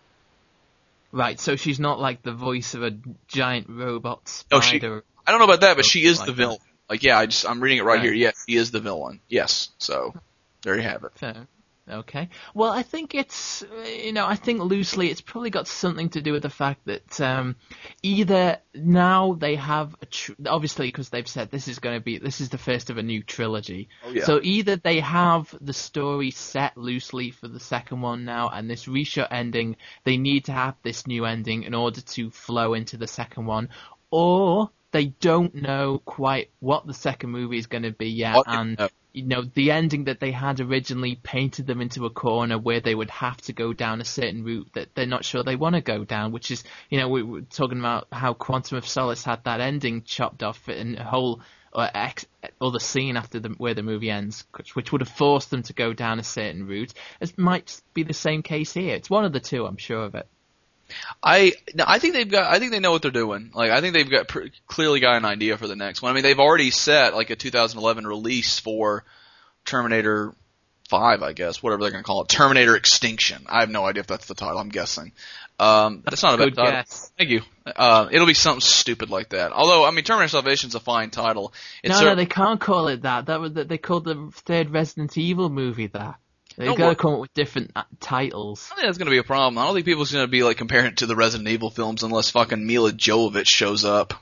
Right, so she's not like the voice of a giant robot Oh, she- spider. I don't know about that, but she is Like the that. villain. Like, yeah, I just I'm reading it right, Right. here. Yes, she is the villain. Yes, so there you have it. Fair. Okay. Well, I think it's, uh, you know, I think loosely it's probably got something to do with the fact that um, either now they have, a tr- obviously because they've said this is going to be, this is the first of a new trilogy. Oh, yeah. So either they have the story set loosely for the second one now, and this reshot ending, they need to have this new ending in order to flow into the second one, or they don't know quite what the second movie is going to be yet, What- and uh, you know, the ending that they had originally painted them into a corner where they would have to go down a certain route that they're not sure they want to go down, which is, you know, we were talking about how Quantum of Solace had that ending chopped off in a whole uh, ex- other scene after the, where the movie ends, which, which would have forced them to go down a certain route. It might be the same case here. It's one of the two, I'm sure of it. I no, I think they've got I think they know what they're doing. Like I think they've got pr- clearly got an idea for the next one. I mean, they've already set like a two thousand eleven release for Terminator five, I guess, whatever they're going to call it. Terminator Extinction. I have no idea if that's the title. I'm guessing. Um, that's not a Good bad title. guess. Thank you. Uh, it'll be something stupid like that. Although, I mean, Terminator Salvation's a fine title. It's No, cer- no, they can't call it that. That was they called the third Resident Evil movie that. They've Don't got to worry. come up with different uh, titles. I think that's going to be a problem. I don't think people's going to be like comparing it to the Resident Evil films unless fucking Mila Jovovich shows up.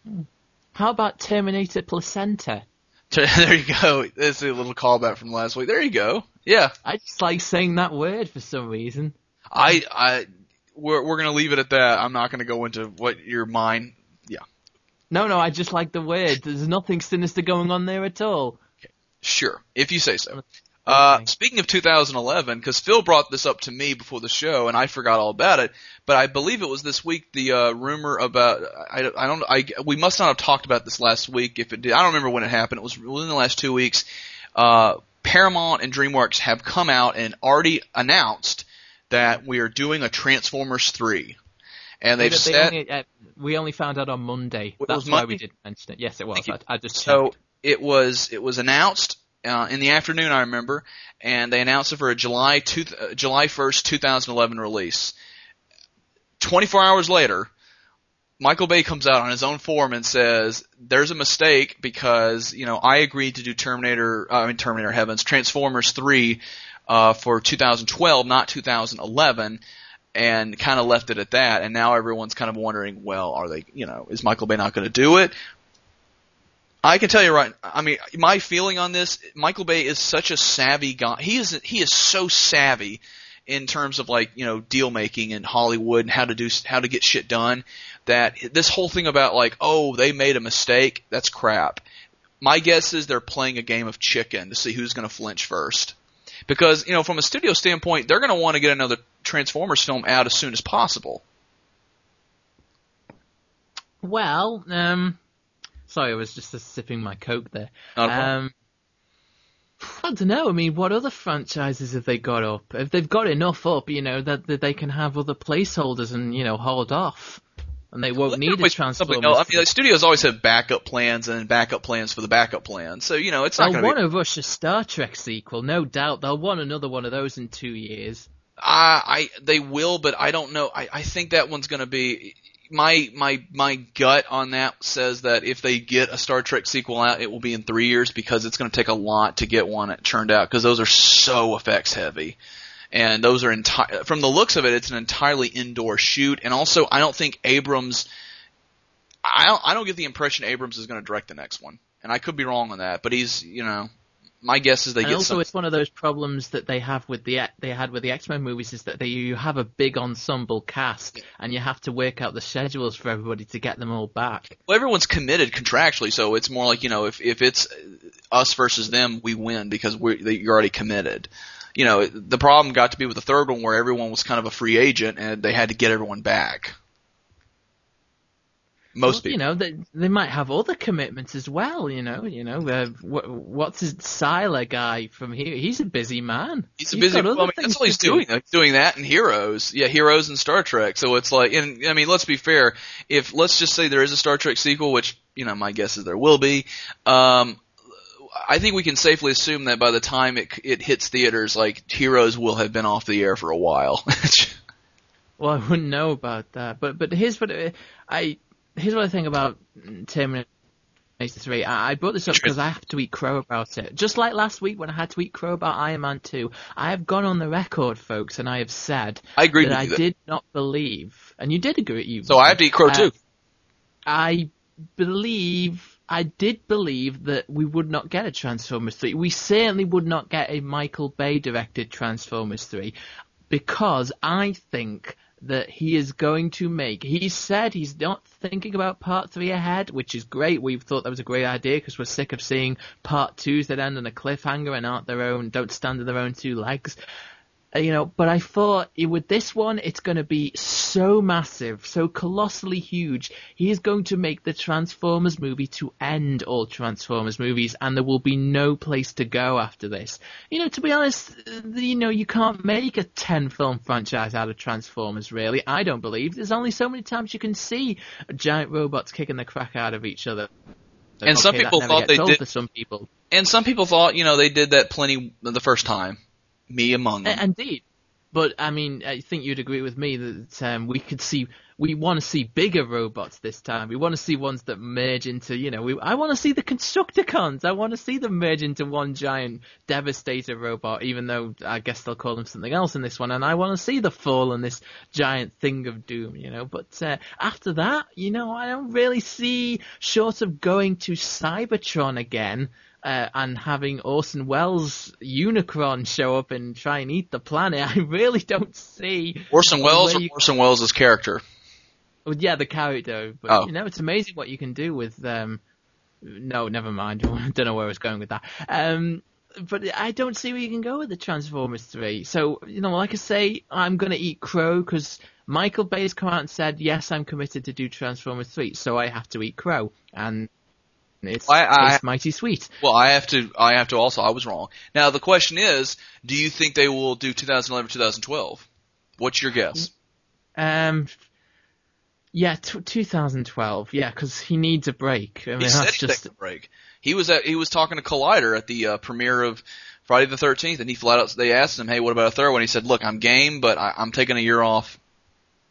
How about Terminator Placenta? There you go. That's a little callback from last week. There you go. Yeah. I just like saying that word for some reason. I, I, we're, we're gonna leave it at that. I'm not gonna go into what your mind, yeah. No, no, I just like the word. There's nothing sinister going on there at all. Sure. If you say so. Uh, Okay. speaking of two thousand eleven, cause Phil brought this up to me before the show and I forgot all about it, but I believe it was this week the, uh, rumor about, I, I don't, I, we must not have talked about this last week if it did. I don't remember when it happened. It was within the last two weeks. Uh, Paramount and DreamWorks have come out and already announced that we are doing a Transformers three. And they've They said, only, uh, we only found out on Monday. It That's was why Monday? we didn't mention it. Yes, it was. Thank you. I, I just so checked. it was, it was announced, uh, in the afternoon, I remember, and they announced it for a July two, uh, July first, two thousand eleven release. twenty-four hours later, Michael Bay comes out on his own forum and says, there's a mistake because, you know, I agreed to do Terminator, uh, I mean Terminator Heavens, Transformers three, uh, for two thousand twelve, not two thousand eleven, and kind of left it at that, and now everyone's kind of wondering, well, are they, you know, is Michael Bay not going to do it? I can tell you right, I mean, my feeling on this, Michael Bay is such a savvy guy. He is, he is so savvy in terms of like, you know, deal making in Hollywood and how to do, how to get shit done, that this whole thing about like, oh, they made a mistake, that's crap. My guess is they're playing a game of chicken to see who's going to flinch first. Because, you know, from a studio standpoint, they're going to want to get another Transformers film out as soon as possible. Well, um, sorry, I was just uh, sipping my Coke there. Not a problem. Um, I don't know. I mean, what other franchises have they got up? If they've got enough up, you know, that, that they can have other placeholders and, you know, hold off. And they won't well, need a Transformers. No, I mean, like, studios always have backup plans and backup plans for the backup plans. So, you know, it's not going to be... They'll want to rush a Star Trek sequel, no doubt. They'll want another one of those in two years. I, I they will, but I don't know. I, I think that one's going to be... My my my gut on that says that if they get a Star Trek sequel out, it will be in three years because it's going to take a lot to get one churned out because those are so effects heavy, and those are enti- from the looks of it, it's an entirely indoor shoot. And also, I don't think Abrams. I don't I don't get the impression Abrams is going to direct the next one, and I could be wrong on that, but he's you know. My guess is they and get also some... it's one of those problems that they have with the they had with the X-Men movies is that they you have a big ensemble cast and you have to work out the schedules for everybody to get them all back. Well, everyone's committed contractually, so it's more like, you know, if if it's us versus them, we win because we're you're already committed. You know, the problem got to be with the third one where everyone was kind of a free agent and they had to get everyone back. Most well, people, you know, they they might have other commitments as well. You know, you know, uh, what, what's his Siler guy from here? He's a busy man. He's a busy. Well, I mean, that's all he's doing. Do. Doing that and Heroes, yeah, Heroes and Star Trek. So it's like, and I mean, let's be fair. If let's just say there is a Star Trek sequel, which you know, my guess is there will be. Um, I think we can safely assume that by the time it it hits theaters, like Heroes will have been off the air for a while. Well, I wouldn't know about that, but but here's what I. Here's what I think about Terminator three. I, I brought this up because I have to eat crow about it. Just like last week when I had to eat crow about Iron Man two, I have gone on the record, folks, and I have said I agreed that with you I that. did not believe, and you did agree. You, so I have to eat crow uh, too. I believe, I did believe that we would not get a Transformers three. We certainly would not get a Michael Bay directed Transformers three because I think that he is going to make. He said he's not thinking about part three ahead, which is great. We thought that was a great idea because we're sick of seeing part twos that end on a cliffhanger and aren't their own, don't stand on their own two legs. Uh, you know, but I thought with this one, it's going to be so massive, so colossally huge. He is going to make the Transformers movie to end all Transformers movies, and there will be no place to go after this. You know, to be honest, you know, you can't make a ten-film franchise out of Transformers, really. I don't believe. There's only so many times you can see giant robots kicking the crap out of each other. And okay, some people thought they did. For some people. And some people thought, you know, they did that plenty the first time. Me among them. Indeed. But, I mean, I think you'd agree with me that um, we could see, we want to see bigger robots this time. We want to see ones that merge into, you know, we, I want to see the Constructicons. I want to see them merge into one giant Devastator robot, even though I guess they'll call them something else in this one. And I want to see the Fall and this giant thing of doom, you know. But uh, after that, you know, I don't really see, short of going to Cybertron again, Uh, and having Orson Welles' Unicron show up and try and eat the planet, I really don't see... Orson Welles or you... Orson Welles' character? Well, yeah, the character. But, oh. you know, it's amazing what you can do with... Um... No, never mind. I don't know where I was going with that. Um, but I don't see where you can go with the Transformers three. So, you know, like I say, I'm going to eat crow because Michael Bay's come out and said, yes, I'm committed to do Transformers three, so I have to eat crow. And... It's, I, I, it's mighty sweet. Well, I have to. I have to also. I was wrong. Now the question is, do you think they will do twenty eleven, twenty twelve? What's your guess? Um. Yeah, t- twenty twelve. Yeah, because he needs a break. I mean, he that's said he just takes a break. He was at. He was talking to Collider at the uh, premiere of Friday the thirteenth, and he flat out. They asked him, "Hey, what about a third one?" He said, "Look, I'm game, but I, I'm taking a year off."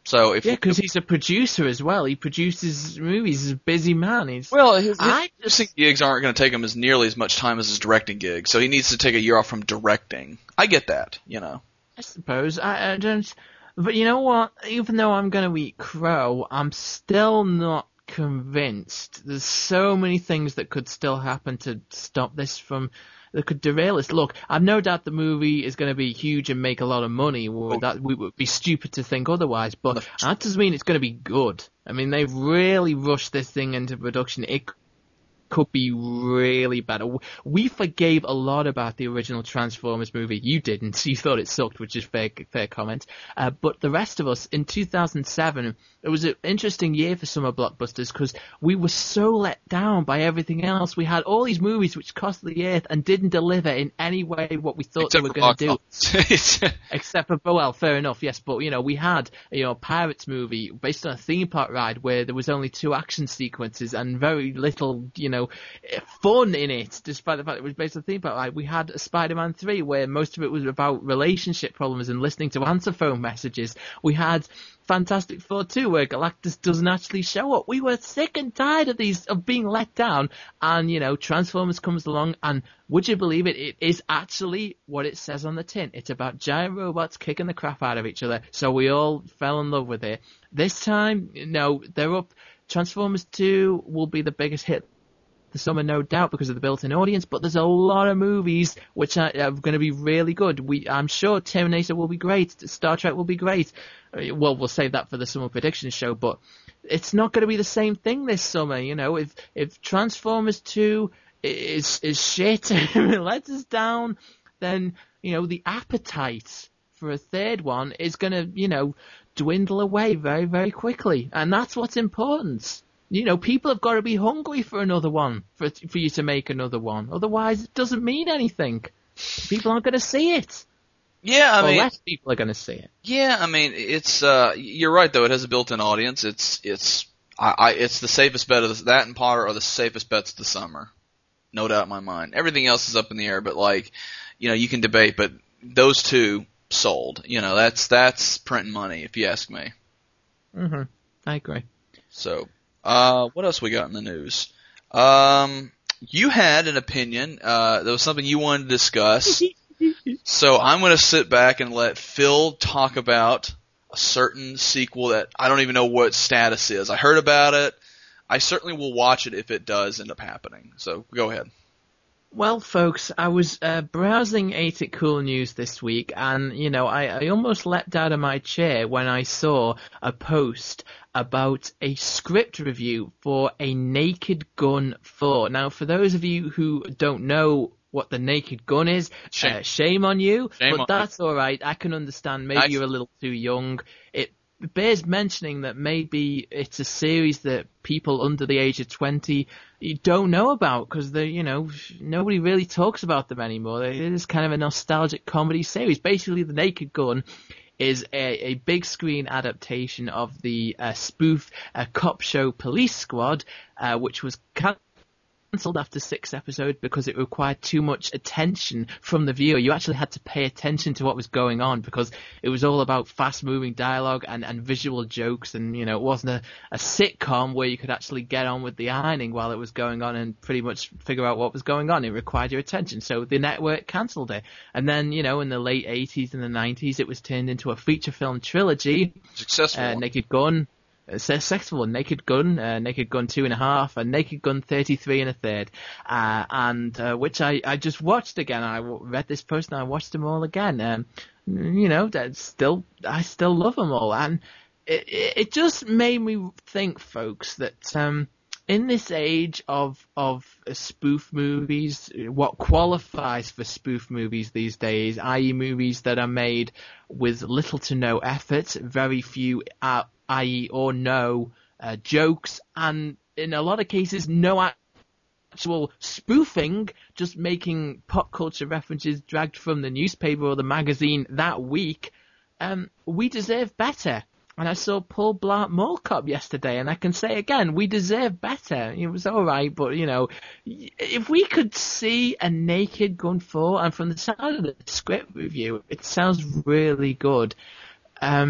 So if Yeah, because he's a producer as well. He produces movies. He's a busy man. He's well, his, his I producing gigs aren't going to take him as nearly as much time as his directing gigs, so he needs to take a year off from directing. I get that, you know. I suppose I, I don't. But you know what? Even though I'm going to eat crow, I'm still not convinced. There's so many things that could still happen to stop this from. That could derail us. Look, I've no doubt the movie is going to be huge and make a lot of money. Well, that we would be stupid to think otherwise, but that doesn't mean it's going to be good. I mean, they've really rushed this thing into production. It could be really bad. We forgave a lot about the original Transformers movie. You didn't. You thought it sucked, which is fair, fair comment. Uh, but the rest of us, in two thousand seven, it was an interesting year for summer blockbusters because we were so let down by everything else. We had all these movies which cost the earth and didn't deliver in any way what we thought Except they were going to do. Office. Except for, well, fair enough, yes. But, you know, we had, you know, a Pirates movie based on a theme park ride where there was only two action sequences and very little, you know, fun in it, despite the fact it was based on a theme park ride. We had a Spider-Man three where most of it was about relationship problems and listening to answer phone messages. We had Fantastic Four two where Galactus doesn't actually show up. We were sick and tired of these, of being let down. And, you know, Transformers comes along and would you believe it? It is actually what it says on the tin. It's about giant robots kicking the crap out of each other. So we all fell in love with it. This time, you know, they're up. Transformers two will be the biggest hit the summer, no doubt, because of the built-in audience, but there's a lot of movies which are, are going to be really good. We, I'm sure Terminator will be great, Star Trek will be great. Well, we'll save that for the summer prediction show, but it's not going to be the same thing this summer, you know. If if Transformers two is is shit and it lets us down, then, you know, the appetite for a third one is going to, you know, dwindle away very, very quickly, and that's what's important. You know, people have got to be hungry for another one, for for you to make another one. Otherwise, it doesn't mean anything. People aren't going to see it. Yeah, I or mean, less people are going to see it. Yeah, I mean, it's uh, you're right though. It has a built-in audience. It's it's I, I it's the safest bet of the, that and Potter are the safest bets of the summer, no doubt in my mind. Everything else is up in the air, but like, you know, you can debate, but those two sold. You know, that's that's printing money, if you ask me. Mhm, I agree. So. Uh, what else we got in the news? Um, you had an opinion. Uh, there was something you wanted to discuss. So I'm going to sit back and let Phil talk about a certain sequel that I don't even know what status is. I heard about it. I certainly will watch it if it does end up happening. So go ahead. Well, folks, I was uh, browsing Ain't It Cool News this week, and, you know, I, I almost leapt out of my chair when I saw a post about a script review for A Naked Gun four. Now, for those of you who don't know what The Naked Gun is, shame, uh, shame on you, shame but on that's you. all right. I can understand. Maybe nice. You're a little too young. It bears mentioning that maybe it's a series that people under the age of twenty you don't know about because they, you know, nobody really talks about them anymore. It is kind of a nostalgic comedy series. Basically, The Naked Gun is a, a big screen adaptation of the uh, spoof uh, cop show Police Squad, uh, which was cancelled after six episodes because it required too much attention from the viewer. You actually had to pay attention to what was going on because it was all about fast-moving dialogue and, and visual jokes, and, you know, it wasn't a, a sitcom where you could actually get on with the ironing while it was going on and pretty much figure out what was going on. It required your attention, so the network cancelled it. And then, you know, in the late eighties and the nineties, it was turned into a feature film trilogy. Successful. Uh, Naked Gun. Successful, Naked Gun, uh, Naked Gun two and a half, and Naked Gun thirty-three and a third, uh, and uh, which I, I just watched again. I read this post and I watched them all again. Um, you know, that still I still love them all, and it, it just made me think, folks, that um, in this age of of spoof movies, what qualifies for spoof movies these days, that is, movies that are made with little to no effort, very few uh, that is or no uh, jokes, and in a lot of cases no actual spoofing, just making pop culture references dragged from the newspaper or the magazine that week, um, we deserve better. And I saw Paul Blart Mall Cop yesterday, and I can say again, we deserve better. It was all right, but, you know, if we could see A Naked Gun four, and from the sound of the script review, it sounds really good. Um,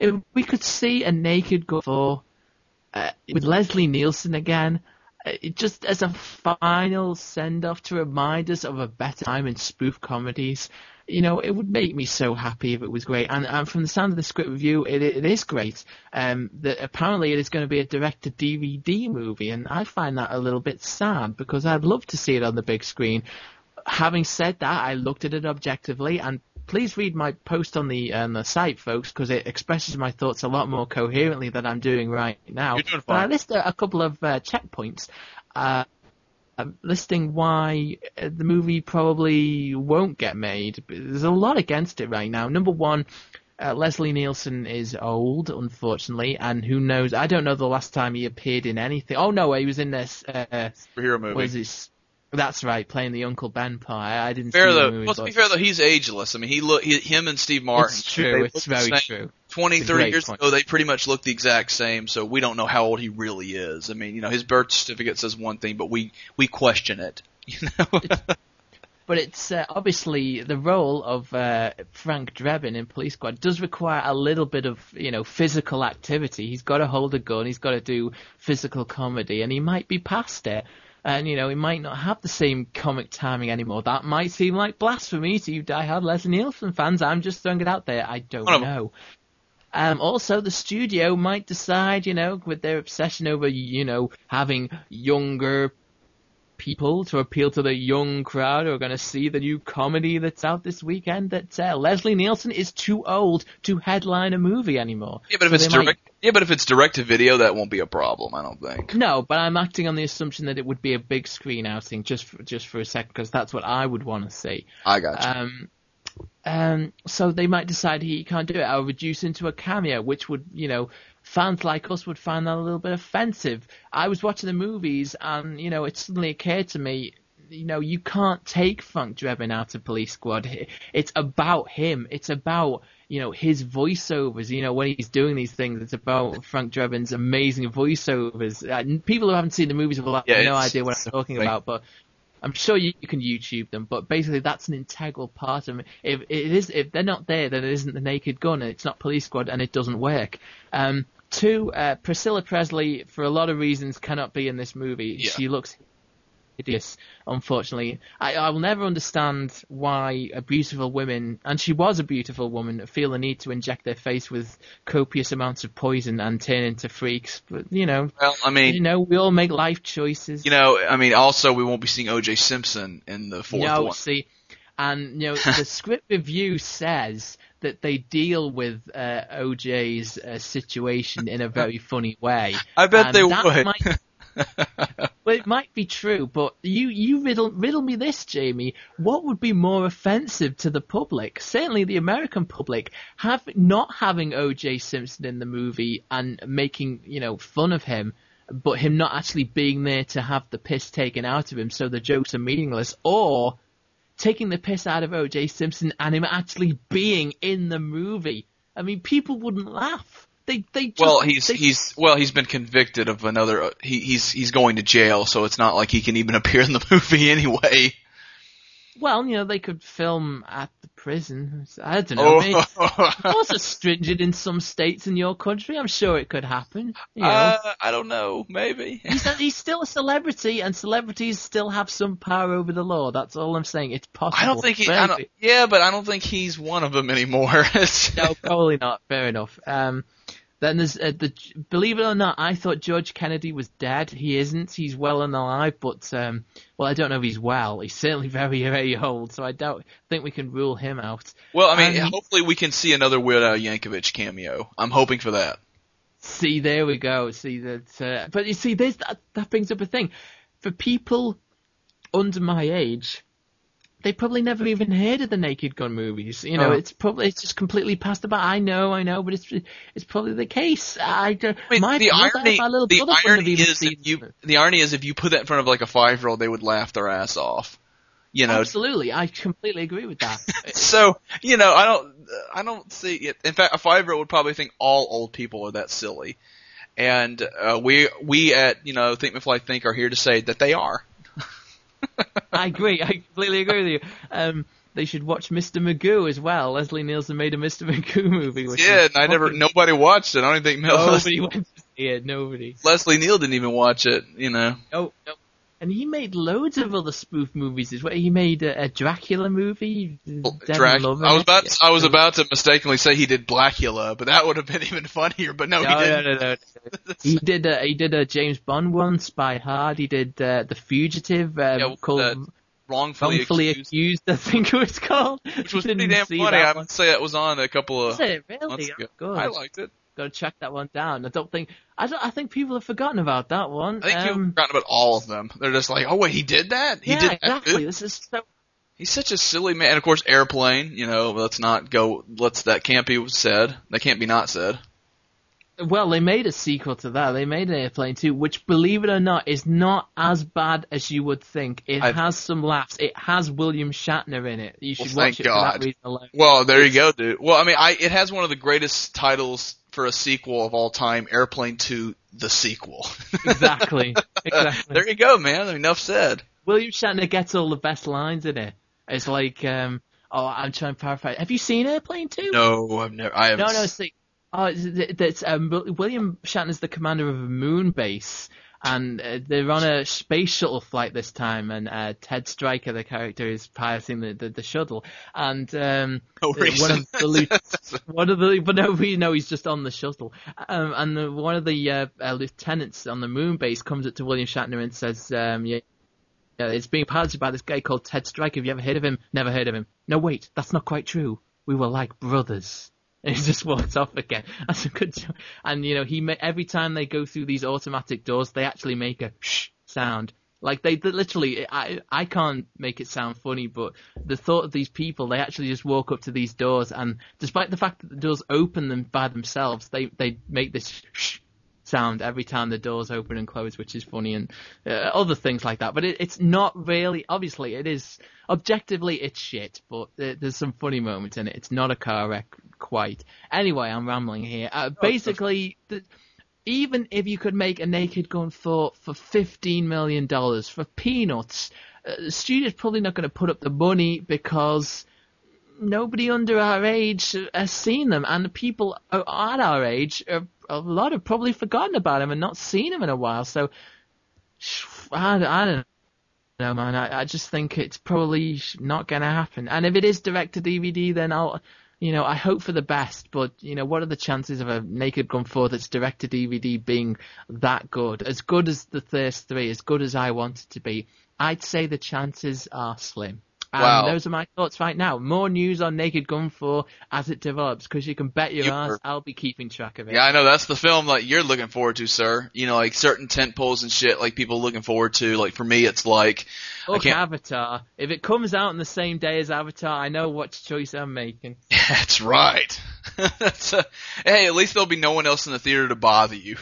if we could see a Naked Gun four uh, with Leslie Nielsen again, uh, just as a final send-off to remind us of a better time in spoof comedies, you know, it would make me so happy if it was great. And, and from the sound of the script review, it, it is great. Um, that apparently it is going to be a direct-to-D V D movie, and I find that a little bit sad because I'd love to see it on the big screen. Having said that, I looked at it objectively, and please read my post on the on the site, folks, because it expresses my thoughts a lot more coherently than I'm doing right now. You're doing But I fine. list a, a couple of uh, checkpoints. Uh, Um, listing why uh, the movie probably won't get made. There's a lot against it right now. Number one, uh, Leslie Nielsen is old, unfortunately, and who knows? I don't know the last time he appeared in anything. Oh no, he was in this. Uh, Superhero movie. what is this? That's right, playing the Uncle Ben part. I, I didn't Fair see though. the movie. Well, to but be fair though, he's ageless. I mean, he look he, him and Steve Martin. it's they true. look It's the very same. true. twenty, It's a thirty great years point. ago, they pretty much look the exact same, so we don't know how old he really is. I mean, you know, his birth certificate says one thing, but we, we question it. You know? But it's uh, obviously the role of uh, Frank Drebin in Police Squad does require a little bit of, you know, physical activity. He's got to hold a gun, he's got to do physical comedy, and he might be past it. And, you know, he might not have the same comic timing anymore. That might seem like blasphemy to you diehard Leslie Nielsen fans. I'm just throwing it out there. I don't One of know. Um, also, the studio might decide, you know, with their obsession over, you know, having younger people to appeal to the young crowd who are going to see the new comedy that's out this weekend, that uh, Leslie Nielsen is too old to headline a movie anymore. Yeah, but if So it's they might- direct, yeah, but if it's direct to video, that won't be a problem, I don't think. No, but I'm acting on the assumption that it would be a big screen outing just for, just for a second, because that's what I would want to see. I got you. Um, um, so they might decide he can't do it. I'll reduce into a cameo, which would, you know, fans like us would find that a little bit offensive. I was watching the movies, and you know, it suddenly occurred to me, you know, you can't take Frank Drebin out of Police Squad. It's about him. It's about, you know, his voiceovers. You know, when he's doing these things, it's about Frank Drebin's amazing voiceovers. Uh, people who haven't seen the movies will have Yeah, no it's- idea what I'm talking like- about, but I'm sure you, you can YouTube them. But basically, that's an integral part of it. If it is, if they're not there, then it isn't the Naked Gun, and it's not Police Squad, and it doesn't work. Um, two, uh, Priscilla Presley, for a lot of reasons, cannot be in this movie. Yeah. She looks hideous, unfortunately. I, I will never understand why a beautiful woman, and she was a beautiful woman, feel the need to inject their face with copious amounts of poison and turn into freaks. But, you know, Well, I mean, you know, we all make life choices. you know, I mean, also we won't be seeing O J Simpson in the fourth no, one. see, and, you know, the script review says that they deal with uh, O J's uh, situation in a very funny way. I bet And they that would. might- Well, it might be true, but you, you riddle, riddle me this, Jamie. What would be more offensive to the public, certainly the American public, have not having O J Simpson in the movie and making, you know, fun of him, but him not actually being there to have the piss taken out of him so the jokes are meaningless, or taking the piss out of O J Simpson and him actually being in the movie? I mean, people wouldn't laugh. They, they just, Well, he's they, he's well, he's been convicted of another. Uh, he, he's he's going to jail, so it's not like he can even appear in the movie anyway. Well, you know, they could film at the prison. I don't know. Maybe, Oh. also stringent in some states in your country. I'm sure it could happen. You know, uh, I don't know, maybe. he's, a, he's still a celebrity, and celebrities still have some power over the law. That's all I'm saying. It's possible. I don't think he. I don't, Maybe. yeah, but I don't think he's one of them anymore. It's- No, probably not. Fair enough. Um, then there's uh, the. Believe it or not, I thought George Kennedy was dead. He isn't. He's well and alive, but um, well, I don't know if he's well. He's certainly very, very old, so I doubt. Think we can rule him out. well, I mean, Um, hopefully we can see another Weird Al Yankovic cameo. I'm hoping for that. See, there we go. See that, uh, but you see, there's that. That brings up a thing for people under my age. They probably never even heard of the Naked Gun movies. You know, Oh. it's probably it's just completely passed about. I know, I know, but it's it's probably the case. I, don't- I mean, my the brother, irony, my little the brother wouldn't have irony even is seen if you, it. the irony is if you put that in front of like a five-year-old, they would laugh their ass off. You know, Absolutely, I completely agree with that. so you know, I don't, I don't see it. In fact, a five-year-old would probably think all old people are that silly, and uh, we, we at you know Think McFly Think are here to say that they are. I agree. I completely agree with you. Um, they should watch Mister Magoo as well. Leslie Nielsen made a Mister Magoo movie. Which yeah, and I never, nobody watched it. I don't even think Mel nobody went to see it. Nobody. Leslie Neal didn't even watch it. You know. No, no. And he made loads of other spoof movies as well. He made a, a Dracula movie. Dracula. I was about to, I was about to mistakenly say he did Blackula, but that would have been even funnier. But no, no he didn't. No, no, no, no. he did. A, he did a James Bond one, Spy Hard. He did uh, The Fugitive, um, yeah, called uh, Wrongfully, Wrongfully accused. accused. I think it was called. Which was pretty damn funny. I would say that was on a couple of Is it really? months ago. Oh, good. I liked it. Got to check that one down. I don't think I don't. I think people have forgotten about that one. I think um, you've forgotten about all of them. They're just like, oh wait, he did that. He yeah, did that exactly. too? This is so. He's such a silly man. And of course, Airplane. You know, let's not go. Let's that can't be said. That can't be not said. Well, they made a sequel to that. They made an Airplane two, which, believe it or not, is not as bad as you would think. It I've, has some laughs. It has William Shatner in it. You should well, watch thank it God. for that reason alone. Well, there you go, dude. Well, I mean, I it has one of the greatest titles for a sequel of all time, Airplane two, the sequel. Exactly. Exactly. There you go, man. Enough said. William Shatner gets all the best lines in it. It's like, um, oh, I'm trying to paraphrase. Have you seen Airplane two? No, I've never. I haven't. No, no, see. Oh, it's, um, William Shatner's the commander of a moon base, and uh, they're on a space shuttle flight this time, and uh, Ted Stryker, the character, is piloting the, the, the shuttle, and um, oh, one of the one of the but no, we know he's just on the shuttle, um, and the, one of the uh, uh, lieutenants on the moon base comes up to William Shatner and says, um, yeah. Yeah, it's being piloted by this guy called Ted Stryker. Have you ever heard of him? Never heard of him. No, wait, that's not quite true. We were like brothers. And he just walks off again. That's a good joke. And, you know, he ma- every time they go through these automatic doors, they actually make a shh sound. Like, they, they literally, I, I can't make it sound funny, but the thought of these people, they actually just walk up to these doors, and despite the fact that the doors open them by themselves, they, they make this shh sound every time the doors open and close, which is funny, and uh, other things like that. But it, it's not really, obviously, it is, objectively, it's shit, but there, there's some funny moments in it. It's not a car wreck, quite. Anyway, I'm rambling here. Uh, basically, the, even if you could make a Naked Gun for, for fifteen million dollars, for peanuts, uh, the studio's probably not going to put up the money because nobody under our age has seen them, and the people at our age, are, a lot have probably forgotten about them and not seen them in a while. So, I, I don't know, man. I, I just think it's probably not going to happen. And if it is direct to D V D, then I'll, you know, I hope for the best. But, you know, what are the chances of a Naked Gun four that's direct to D V D being that good? As good as The Thirst three, as good as I want it to be, I'd say the chances are slim. And wow. Those are my thoughts right now. More news on Naked Gun four as it develops, because you can bet your you ass were... I'll be keeping track of it. Yeah, I know. That's the film like you're looking forward to, sir. You know, like certain tent poles and shit, like people looking forward to. Like for me, it's like Look, Avatar. If it comes out on the same day as Avatar, I know what choice I'm making. That's right. That's a... Hey, at least there'll be no one else in the theater to bother you.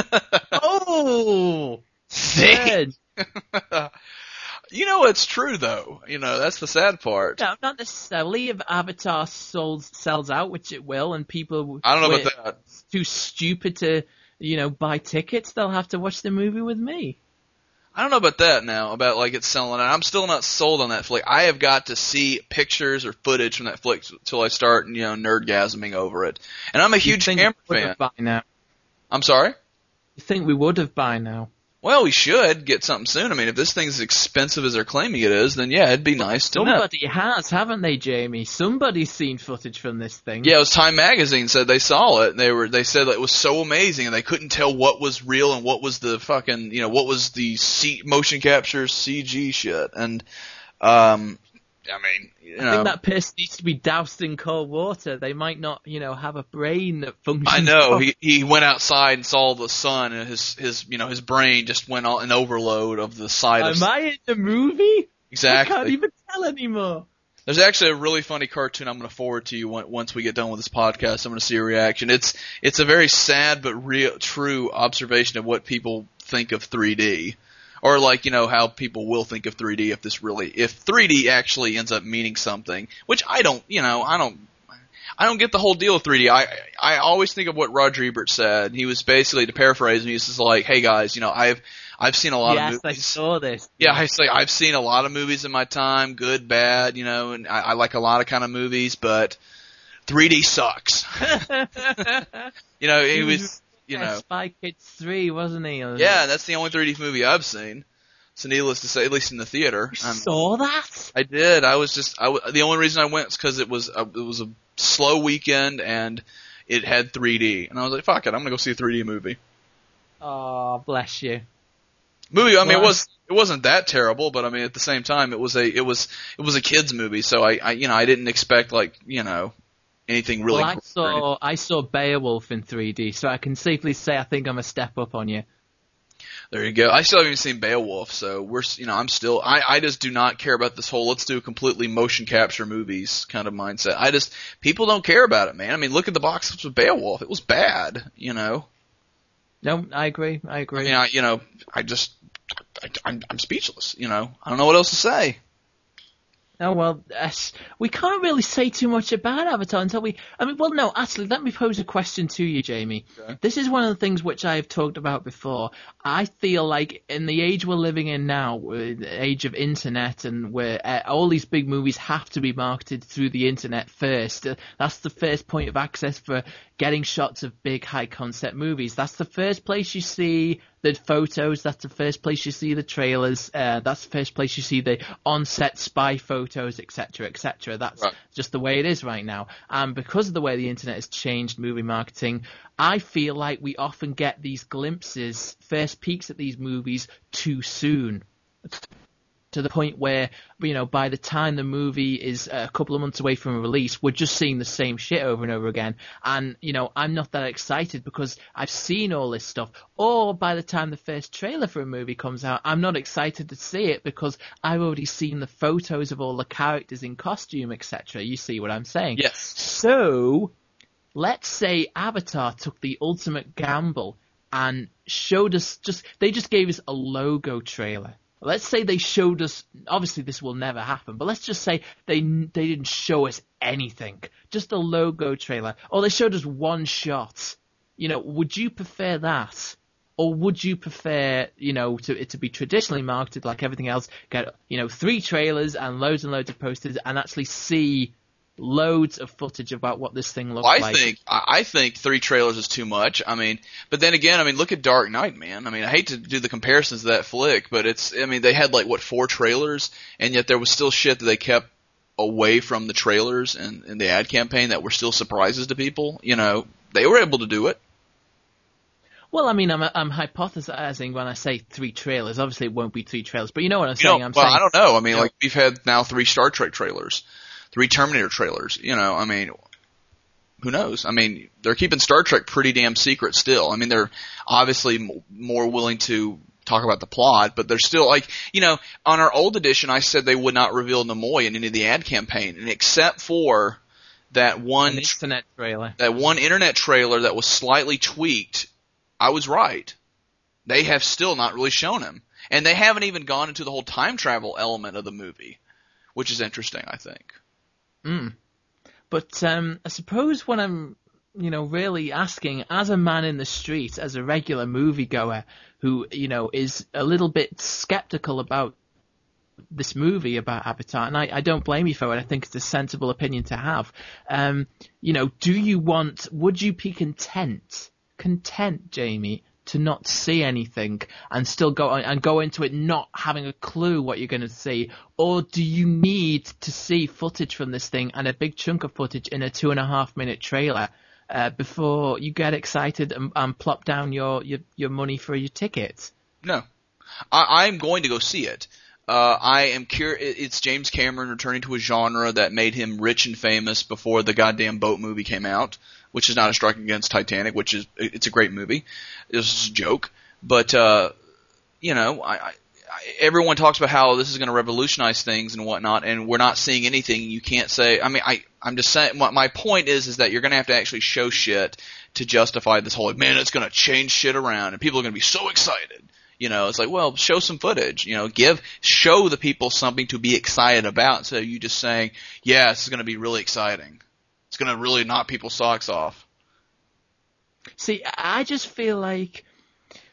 Oh, good. You know, it's true, though. You know, that's the sad part. No, not necessarily. If Avatar sold, sells out, which it will, and people I don't know about that. Too stupid to, you know, buy tickets, they'll have to watch the movie with me. I don't know about that now, about like it's selling out. I'm still not sold on that flick. I have got to see pictures or footage from that flick until I start, you know, nerdgasming over it. And I'm a huge Cameron fan. By now. I'm sorry? You think we would have by now? Well, we should get something soon. I mean, if this thing's as expensive as they're claiming it is, then yeah, it'd be nice to know. Somebody has, haven't they, Jamie? Somebody's seen footage from this thing. Yeah, it was Time Magazine said they saw it. They were they said that it was so amazing, and they couldn't tell what was real and what was the fucking, you know, what was the C- motion capture C G shit. And um, I mean, you know, I think that piss needs to be doused in cold water. They might not, you know, have a brain that functions. I know. He he went outside and saw the sun, and his his you know his brain just went on an overload of the sight of. Am I in the movie? Exactly. I can't even tell anymore. There's actually a really funny cartoon I'm going to forward to you once we get done with this podcast. I'm going to see your reaction. It's it's a very sad but real, true observation of what people think of three D. Or like, you know, how people will think of three D if this really, if three D actually ends up meaning something, which I don't, you know, I don't, I don't get the whole deal with three D. I, I always think of what Roger Ebert said. He was basically, to paraphrase him, he was just like, hey guys, you know, I've, I've seen a lot yes, of movies. I saw this. Yeah, I say I've seen a lot of movies in my time, good, bad, you know, and I, I like a lot of kind of movies, but three D sucks. You know, he was, you know. Spy Kids three, wasn't he? Yeah, that's the only three D movie I've seen. So needless to say, at least in the theater. You saw that? I did. I was just, I w- the only reason I went was because it was, a, it was a slow weekend and it had three D. And I was like, fuck it, I'm gonna go see a three D movie. Oh, bless you. Movie, I mean, well, it was, it wasn't that terrible, but I mean, at the same time, it was a, it was, it was a kids movie, so I, I you know, I didn't expect like, you know, anything really. Well, I saw, I saw Beowulf in three D, so I can safely say I think I'm a step up on you. There you go. I still haven't even seen Beowulf, so we're, you know, I'm still, I, I just do not care about this whole let's do completely motion capture movies kind of mindset. I just, people don't care about it, man. I mean, look at the box office with Beowulf. It was bad, you know. No, I agree. I agree. I mean, I, you know, I just, I, I'm, I'm speechless, you know. I don't know what else to say. Oh, well, uh, we can't really say too much about Avatar until we... I mean, well, no, actually, let me pose a question to you, Jamie. Okay. This is one of the things which I have talked about before. I feel like in the age we're living in now, the age of internet, and where uh, all these big movies have to be marketed through the internet first. Uh, that's the first point of access for getting shots of big, high-concept movies. That's the first place you see the photos, that's the first place you see the trailers, uh, that's the first place you see the on-set spy photos, et cetera, et cetera. That's right. Just the way it is right now. And because of the way the internet has changed movie marketing, I feel like we often get these glimpses, first peeks at these movies too soon. To the point where, you know, by the time the movie is a couple of months away from release, we're just seeing the same shit over and over again. And, you know, I'm not that excited because I've seen all this stuff. Or by the time the first trailer for a movie comes out, I'm not excited to see it because I've already seen the photos of all the characters in costume, et cetera. You see what I'm saying? Yes. So, let's say Avatar took the ultimate gamble and showed us just, they just gave us a logo trailer. Let's say they showed us, obviously this will never happen, but let's just say they they didn't show us anything, just a logo trailer, or they showed us one shot. You know, would you prefer that? Or would you prefer, you know, to it to be traditionally marketed like everything else, get, you know, three trailers and loads and loads of posters and actually see loads of footage about what this thing looks well, I like? think I think three trailers is too much. I mean, but then again, I mean, look at Dark Knight, man. I mean, I hate to do the comparisons to that flick, but it's, I mean, they had like what four trailers, and yet there was still shit that they kept away from the trailers and, and the ad campaign that were still surprises to people. You know, they were able to do it. Well, I mean, I'm I'm hypothesizing when I say three trailers. Obviously, it won't be three trailers, but you know what I'm You saying. know, I'm well, saying, I don't know. I mean, you know, like we've had now three Star Trek trailers. Three Terminator trailers, you know, I mean, who knows? I mean, they're keeping Star Trek pretty damn secret still. I mean, they're obviously m- more willing to talk about the plot, but they're still like, you know, on our old edition, I said they would not reveal Nimoy in any of the ad campaign, and except for that one an internet trailer, that one internet trailer that was slightly tweaked, I was right. They have still not really shown him, and they haven't even gone into the whole time travel element of the movie, which is interesting, I think. Mm. But um, I suppose when I'm, you know, really asking, as a man in the street, as a regular moviegoer who, you know, is a little bit skeptical about this movie, about Avatar, and I, I don't blame you for it. I think it's a sensible opinion to have. Um, you know, do you want, would you be content, content, Jamie, to not see anything and still go and go into it not having a clue what you're going to see? Or do you need to see footage from this thing, and a big chunk of footage in a two and a half minute trailer uh, before you get excited and, and plop down your, your, your money for your ticket? No. I, I'm going to go see it. Uh, I am curious. It's James Cameron returning to a genre that made him rich and famous before the goddamn boat movie came out, which is not a strike against Titanic, which is, it's a great movie. It's a joke. But, uh, you know, I, I, everyone talks about how this is going to revolutionize things and whatnot, and we're not seeing anything. You can't say, I mean, I, I'm just saying, my, my point is, is that you're going to have to actually show shit to justify this whole, man, it's going to change shit around, and people are going to be so excited. You know, it's like, well, show some footage, you know, give, show the people something to be excited about. So you just saying, yeah, this is going to be really exciting. It's going to really knock people's socks off. See, I just feel like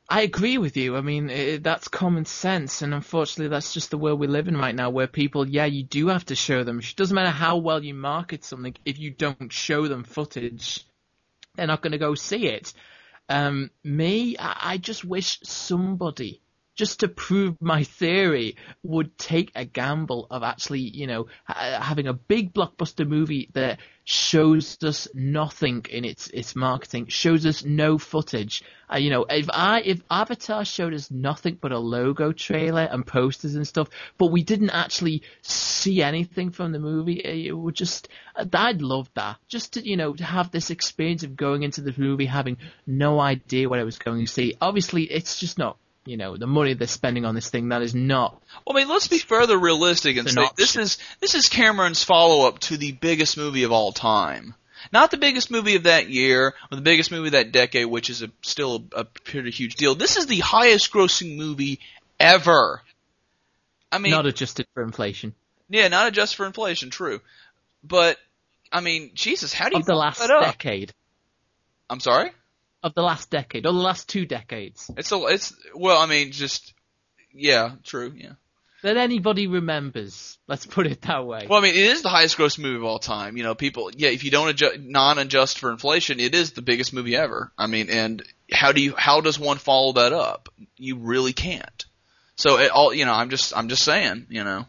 I agree with you. I mean, it, that's common sense, and unfortunately, that's just the world we live in right now, where people, yeah, you do have to show them. It doesn't matter how well you market something, if you don't show them footage, they're not going to go see it. Um, me, I, I just wish somebody, just to prove my theory, would take a gamble of actually, you know, ha- having a big blockbuster movie that shows us nothing in its its marketing, shows us no footage. Uh, you know, if I if Avatar showed us nothing but a logo trailer and posters and stuff, but we didn't actually see anything from the movie, it would just, I'd love that. Just to, you know, to have this experience of going into the movie having no idea what I was going to see. Obviously, it's just not, you know, the money they're spending on this thing, that is not. Well, I mean, let's be further realistic and say this is this is Cameron's follow-up to the biggest movie of all time. Not the biggest movie of that year, or the biggest movie of that decade, which is a, still a, a pretty huge deal. This is the highest-grossing movie ever. I mean, not adjusted for inflation. Yeah, not adjusted for inflation, true. But, I mean, Jesus, how do you of the last that up? decade? I'm sorry? Of the last decade, or the last two decades. It's a, it's well, I mean, just yeah, true, yeah. That anybody remembers. Let's put it that way. Well, I mean, it is the highest gross movie of all time. You know, people, yeah, if you don't adjust, non-adjust for inflation, it is the biggest movie ever. I mean, and how do you, how does one follow that up? You really can't. So it all, you know, I'm just, I'm just saying, you know.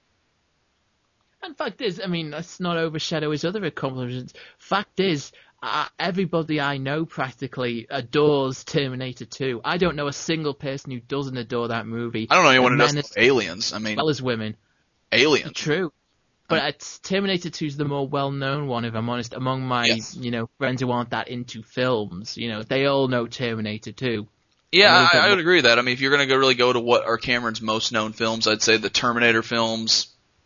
And fact is, I mean, let's not overshadow his other accomplishments. Fact is, Uh, everybody I know practically adores Terminator two. I don't know a single person who doesn't adore that movie. I don't know anyone who Men doesn't know Aliens. I mean, as well as women. Aliens. True. But it's, Terminator two is the more well-known one, if I'm honest, among my, yes. you know, friends who aren't that into films. You know, they all know Terminator two. Yeah, I, I would agree with that. I mean, if you're going to go really go to what are Cameron's most known films, I'd say the Terminator films,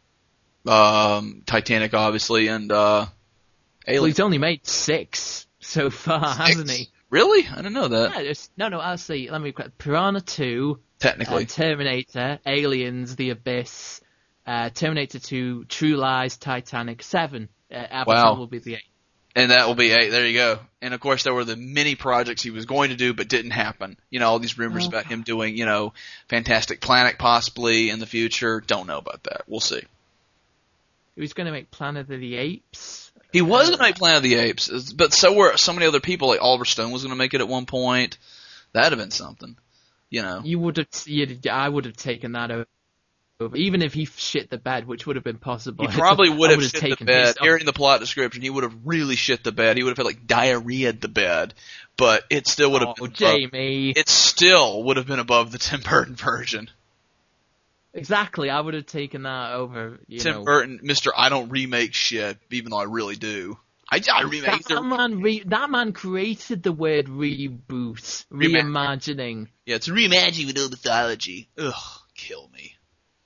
um, Titanic, obviously, and uh, Aliens. Well, he's only made six so far, six? hasn't he? Really? I didn't know that. Yeah, just, no, no, I'll see. Let me Piranha two, technically, uh, Terminator, Aliens, The Abyss, uh, Terminator two, True Lies, Titanic, seven. Uh, Avatar wow. will be the eight. And that will be eight. There you go. And of course, there were the many projects he was going to do but didn't happen. You know, all these rumors oh. about him doing, you know, Fantastic Planet possibly in the future. Don't know about that. We'll see. He was going to make Planet of the Apes. He was going to make Planet of the Apes, but so were so many other people. Like Oliver Stone was going to make it at one point. That'd have been something, you know. You would have, you'd, I would have taken that over, even if he shit the bed, which would have been possible. He probably would have shit the bed. Hearing the plot description, he would have really shit the bed. He would have had like diarrhea'd the bed, but it still would have oh, been. Jamie. Above, it still would have been above the Tim Burton version. Exactly, I would have taken that over. You Tim know. Burton, Mister I don't remake shit, even though I really do. I, I remake. That, that man, re, that man created the word reboot, reimagining. Yeah, it's reimagining with old mythology. Ugh, kill me.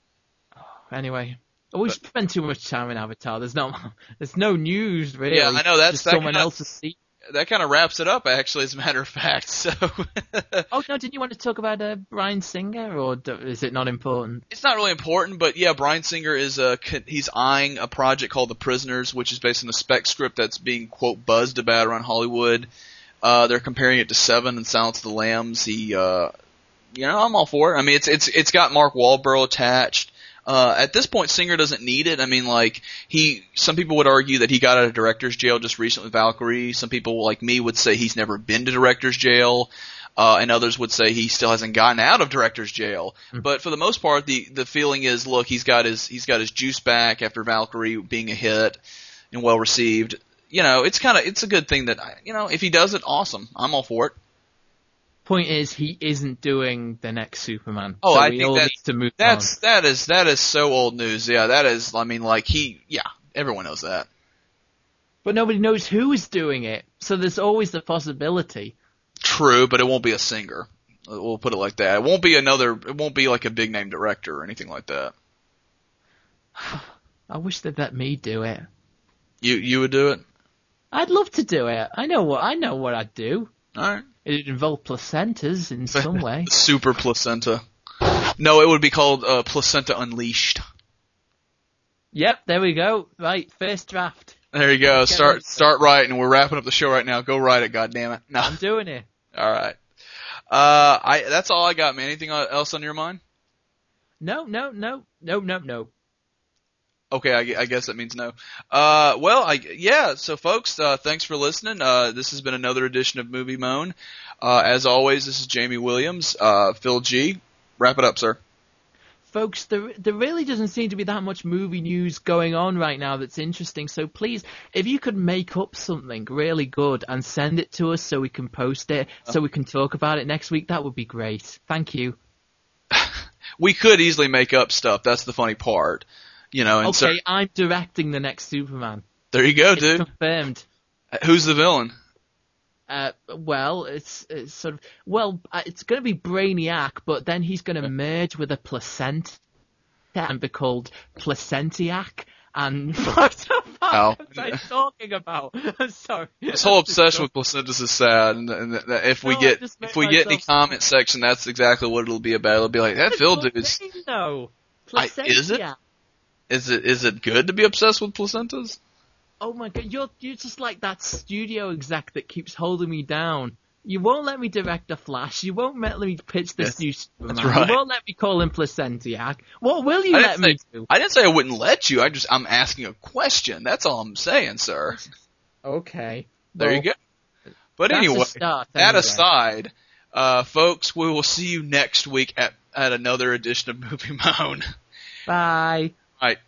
Anyway, we spend too much time in Avatar. There's no, there's no news really. Yeah, I know that's Just that someone kinda, else's seat. That kind of wraps it up, actually, as a matter of fact. So. Oh no! Didn't you want to talk about uh, Bryan Singer, or do, is it not important? It's not really important, but yeah, Bryan Singer is uh he's eyeing a project called The Prisoners, which is based on a spec script that's being quote buzzed about around Hollywood. Uh, they're comparing it to Seven and Silence of the Lambs. He, uh, you know, I'm all for it. I mean, it's it's it's got Mark Wahlberg attached. Uh, at this point, Singer doesn't need it. I mean, like, he, some people would argue that he got out of director's jail just recently with Valkyrie. Some people, like me, would say he's never been to director's jail. Uh, and others would say he still hasn't gotten out of director's jail. Mm-hmm. But for the most part, the, the feeling is, look, he's got his, he's got his juice back after Valkyrie being a hit and well received. You know, it's kind of, it's a good thing that, you know, if he does it, awesome. I'm all for it. Point is, he isn't doing the next Superman. Oh, so I we think all that's, need to move that's, on. that is, that is so old news. Yeah, that is, I mean, like, he, yeah, everyone knows that. But nobody knows who is doing it, so there's always the possibility. True, but it won't be a singer. We'll put it like that. It won't be another, it won't be like a big name director or anything like that. I wish they'd let me do it. You, you would do it? I'd love to do it. I know what, I know what I'd do. Alright. It'd involve placentas in some way. Super placenta. No, it would be called uh, Placenta Unleashed. Yep, there we go. Right, first draft. There you go. Get start start writing. We're wrapping up the show right now. Go write it, goddammit. No. I'm doing it. All right. Uh, I that's all I got, man. Anything else on your mind? No, no, no, no, no, no. Okay, I, I guess that means no. Uh, well, I, yeah, so folks, uh, thanks for listening. Uh, this has been another edition of Movie Moan. Uh, as always, this is Jamie Williams, uh, Phil G. Wrap it up, sir. Folks, there, there really doesn't seem to be that much movie news going on right now that's interesting, so please, if you could make up something really good and send it to us so we can post it, so we can talk about it next week, that would be great. Thank you. We could easily make up stuff. That's the funny part. You know, and okay, so, I'm directing the next Superman. There you go, it's dude. Confirmed. Who's the villain? Uh, well, it's, it's sort of well, uh, it's going to be Brainiac, but then he's going to merge with a placenta and be called Placentiac. And what the fuck oh. was I talking about? I'm sorry. This whole obsession with placentas is sad, and, and that if we no, get if we get any comment section, that's exactly what it'll be about. It'll be like that Phil dude's. No, I, is it? Is it is it good to be obsessed with placentas? Oh my god, you're you're just like that studio exec that keeps holding me down. You won't let me direct The Flash. You won't let me pitch this yes, new Superman. That's right. You won't let me call him Placentiac. What will you I let say, me do? I didn't say I wouldn't let you. I just I'm asking a question. That's all I'm saying, sir. Okay. There well, you go. But that's anyway, a start, that anyway. aside, uh, folks, we will see you next week at at another edition of Movie Moan. Bye. All right.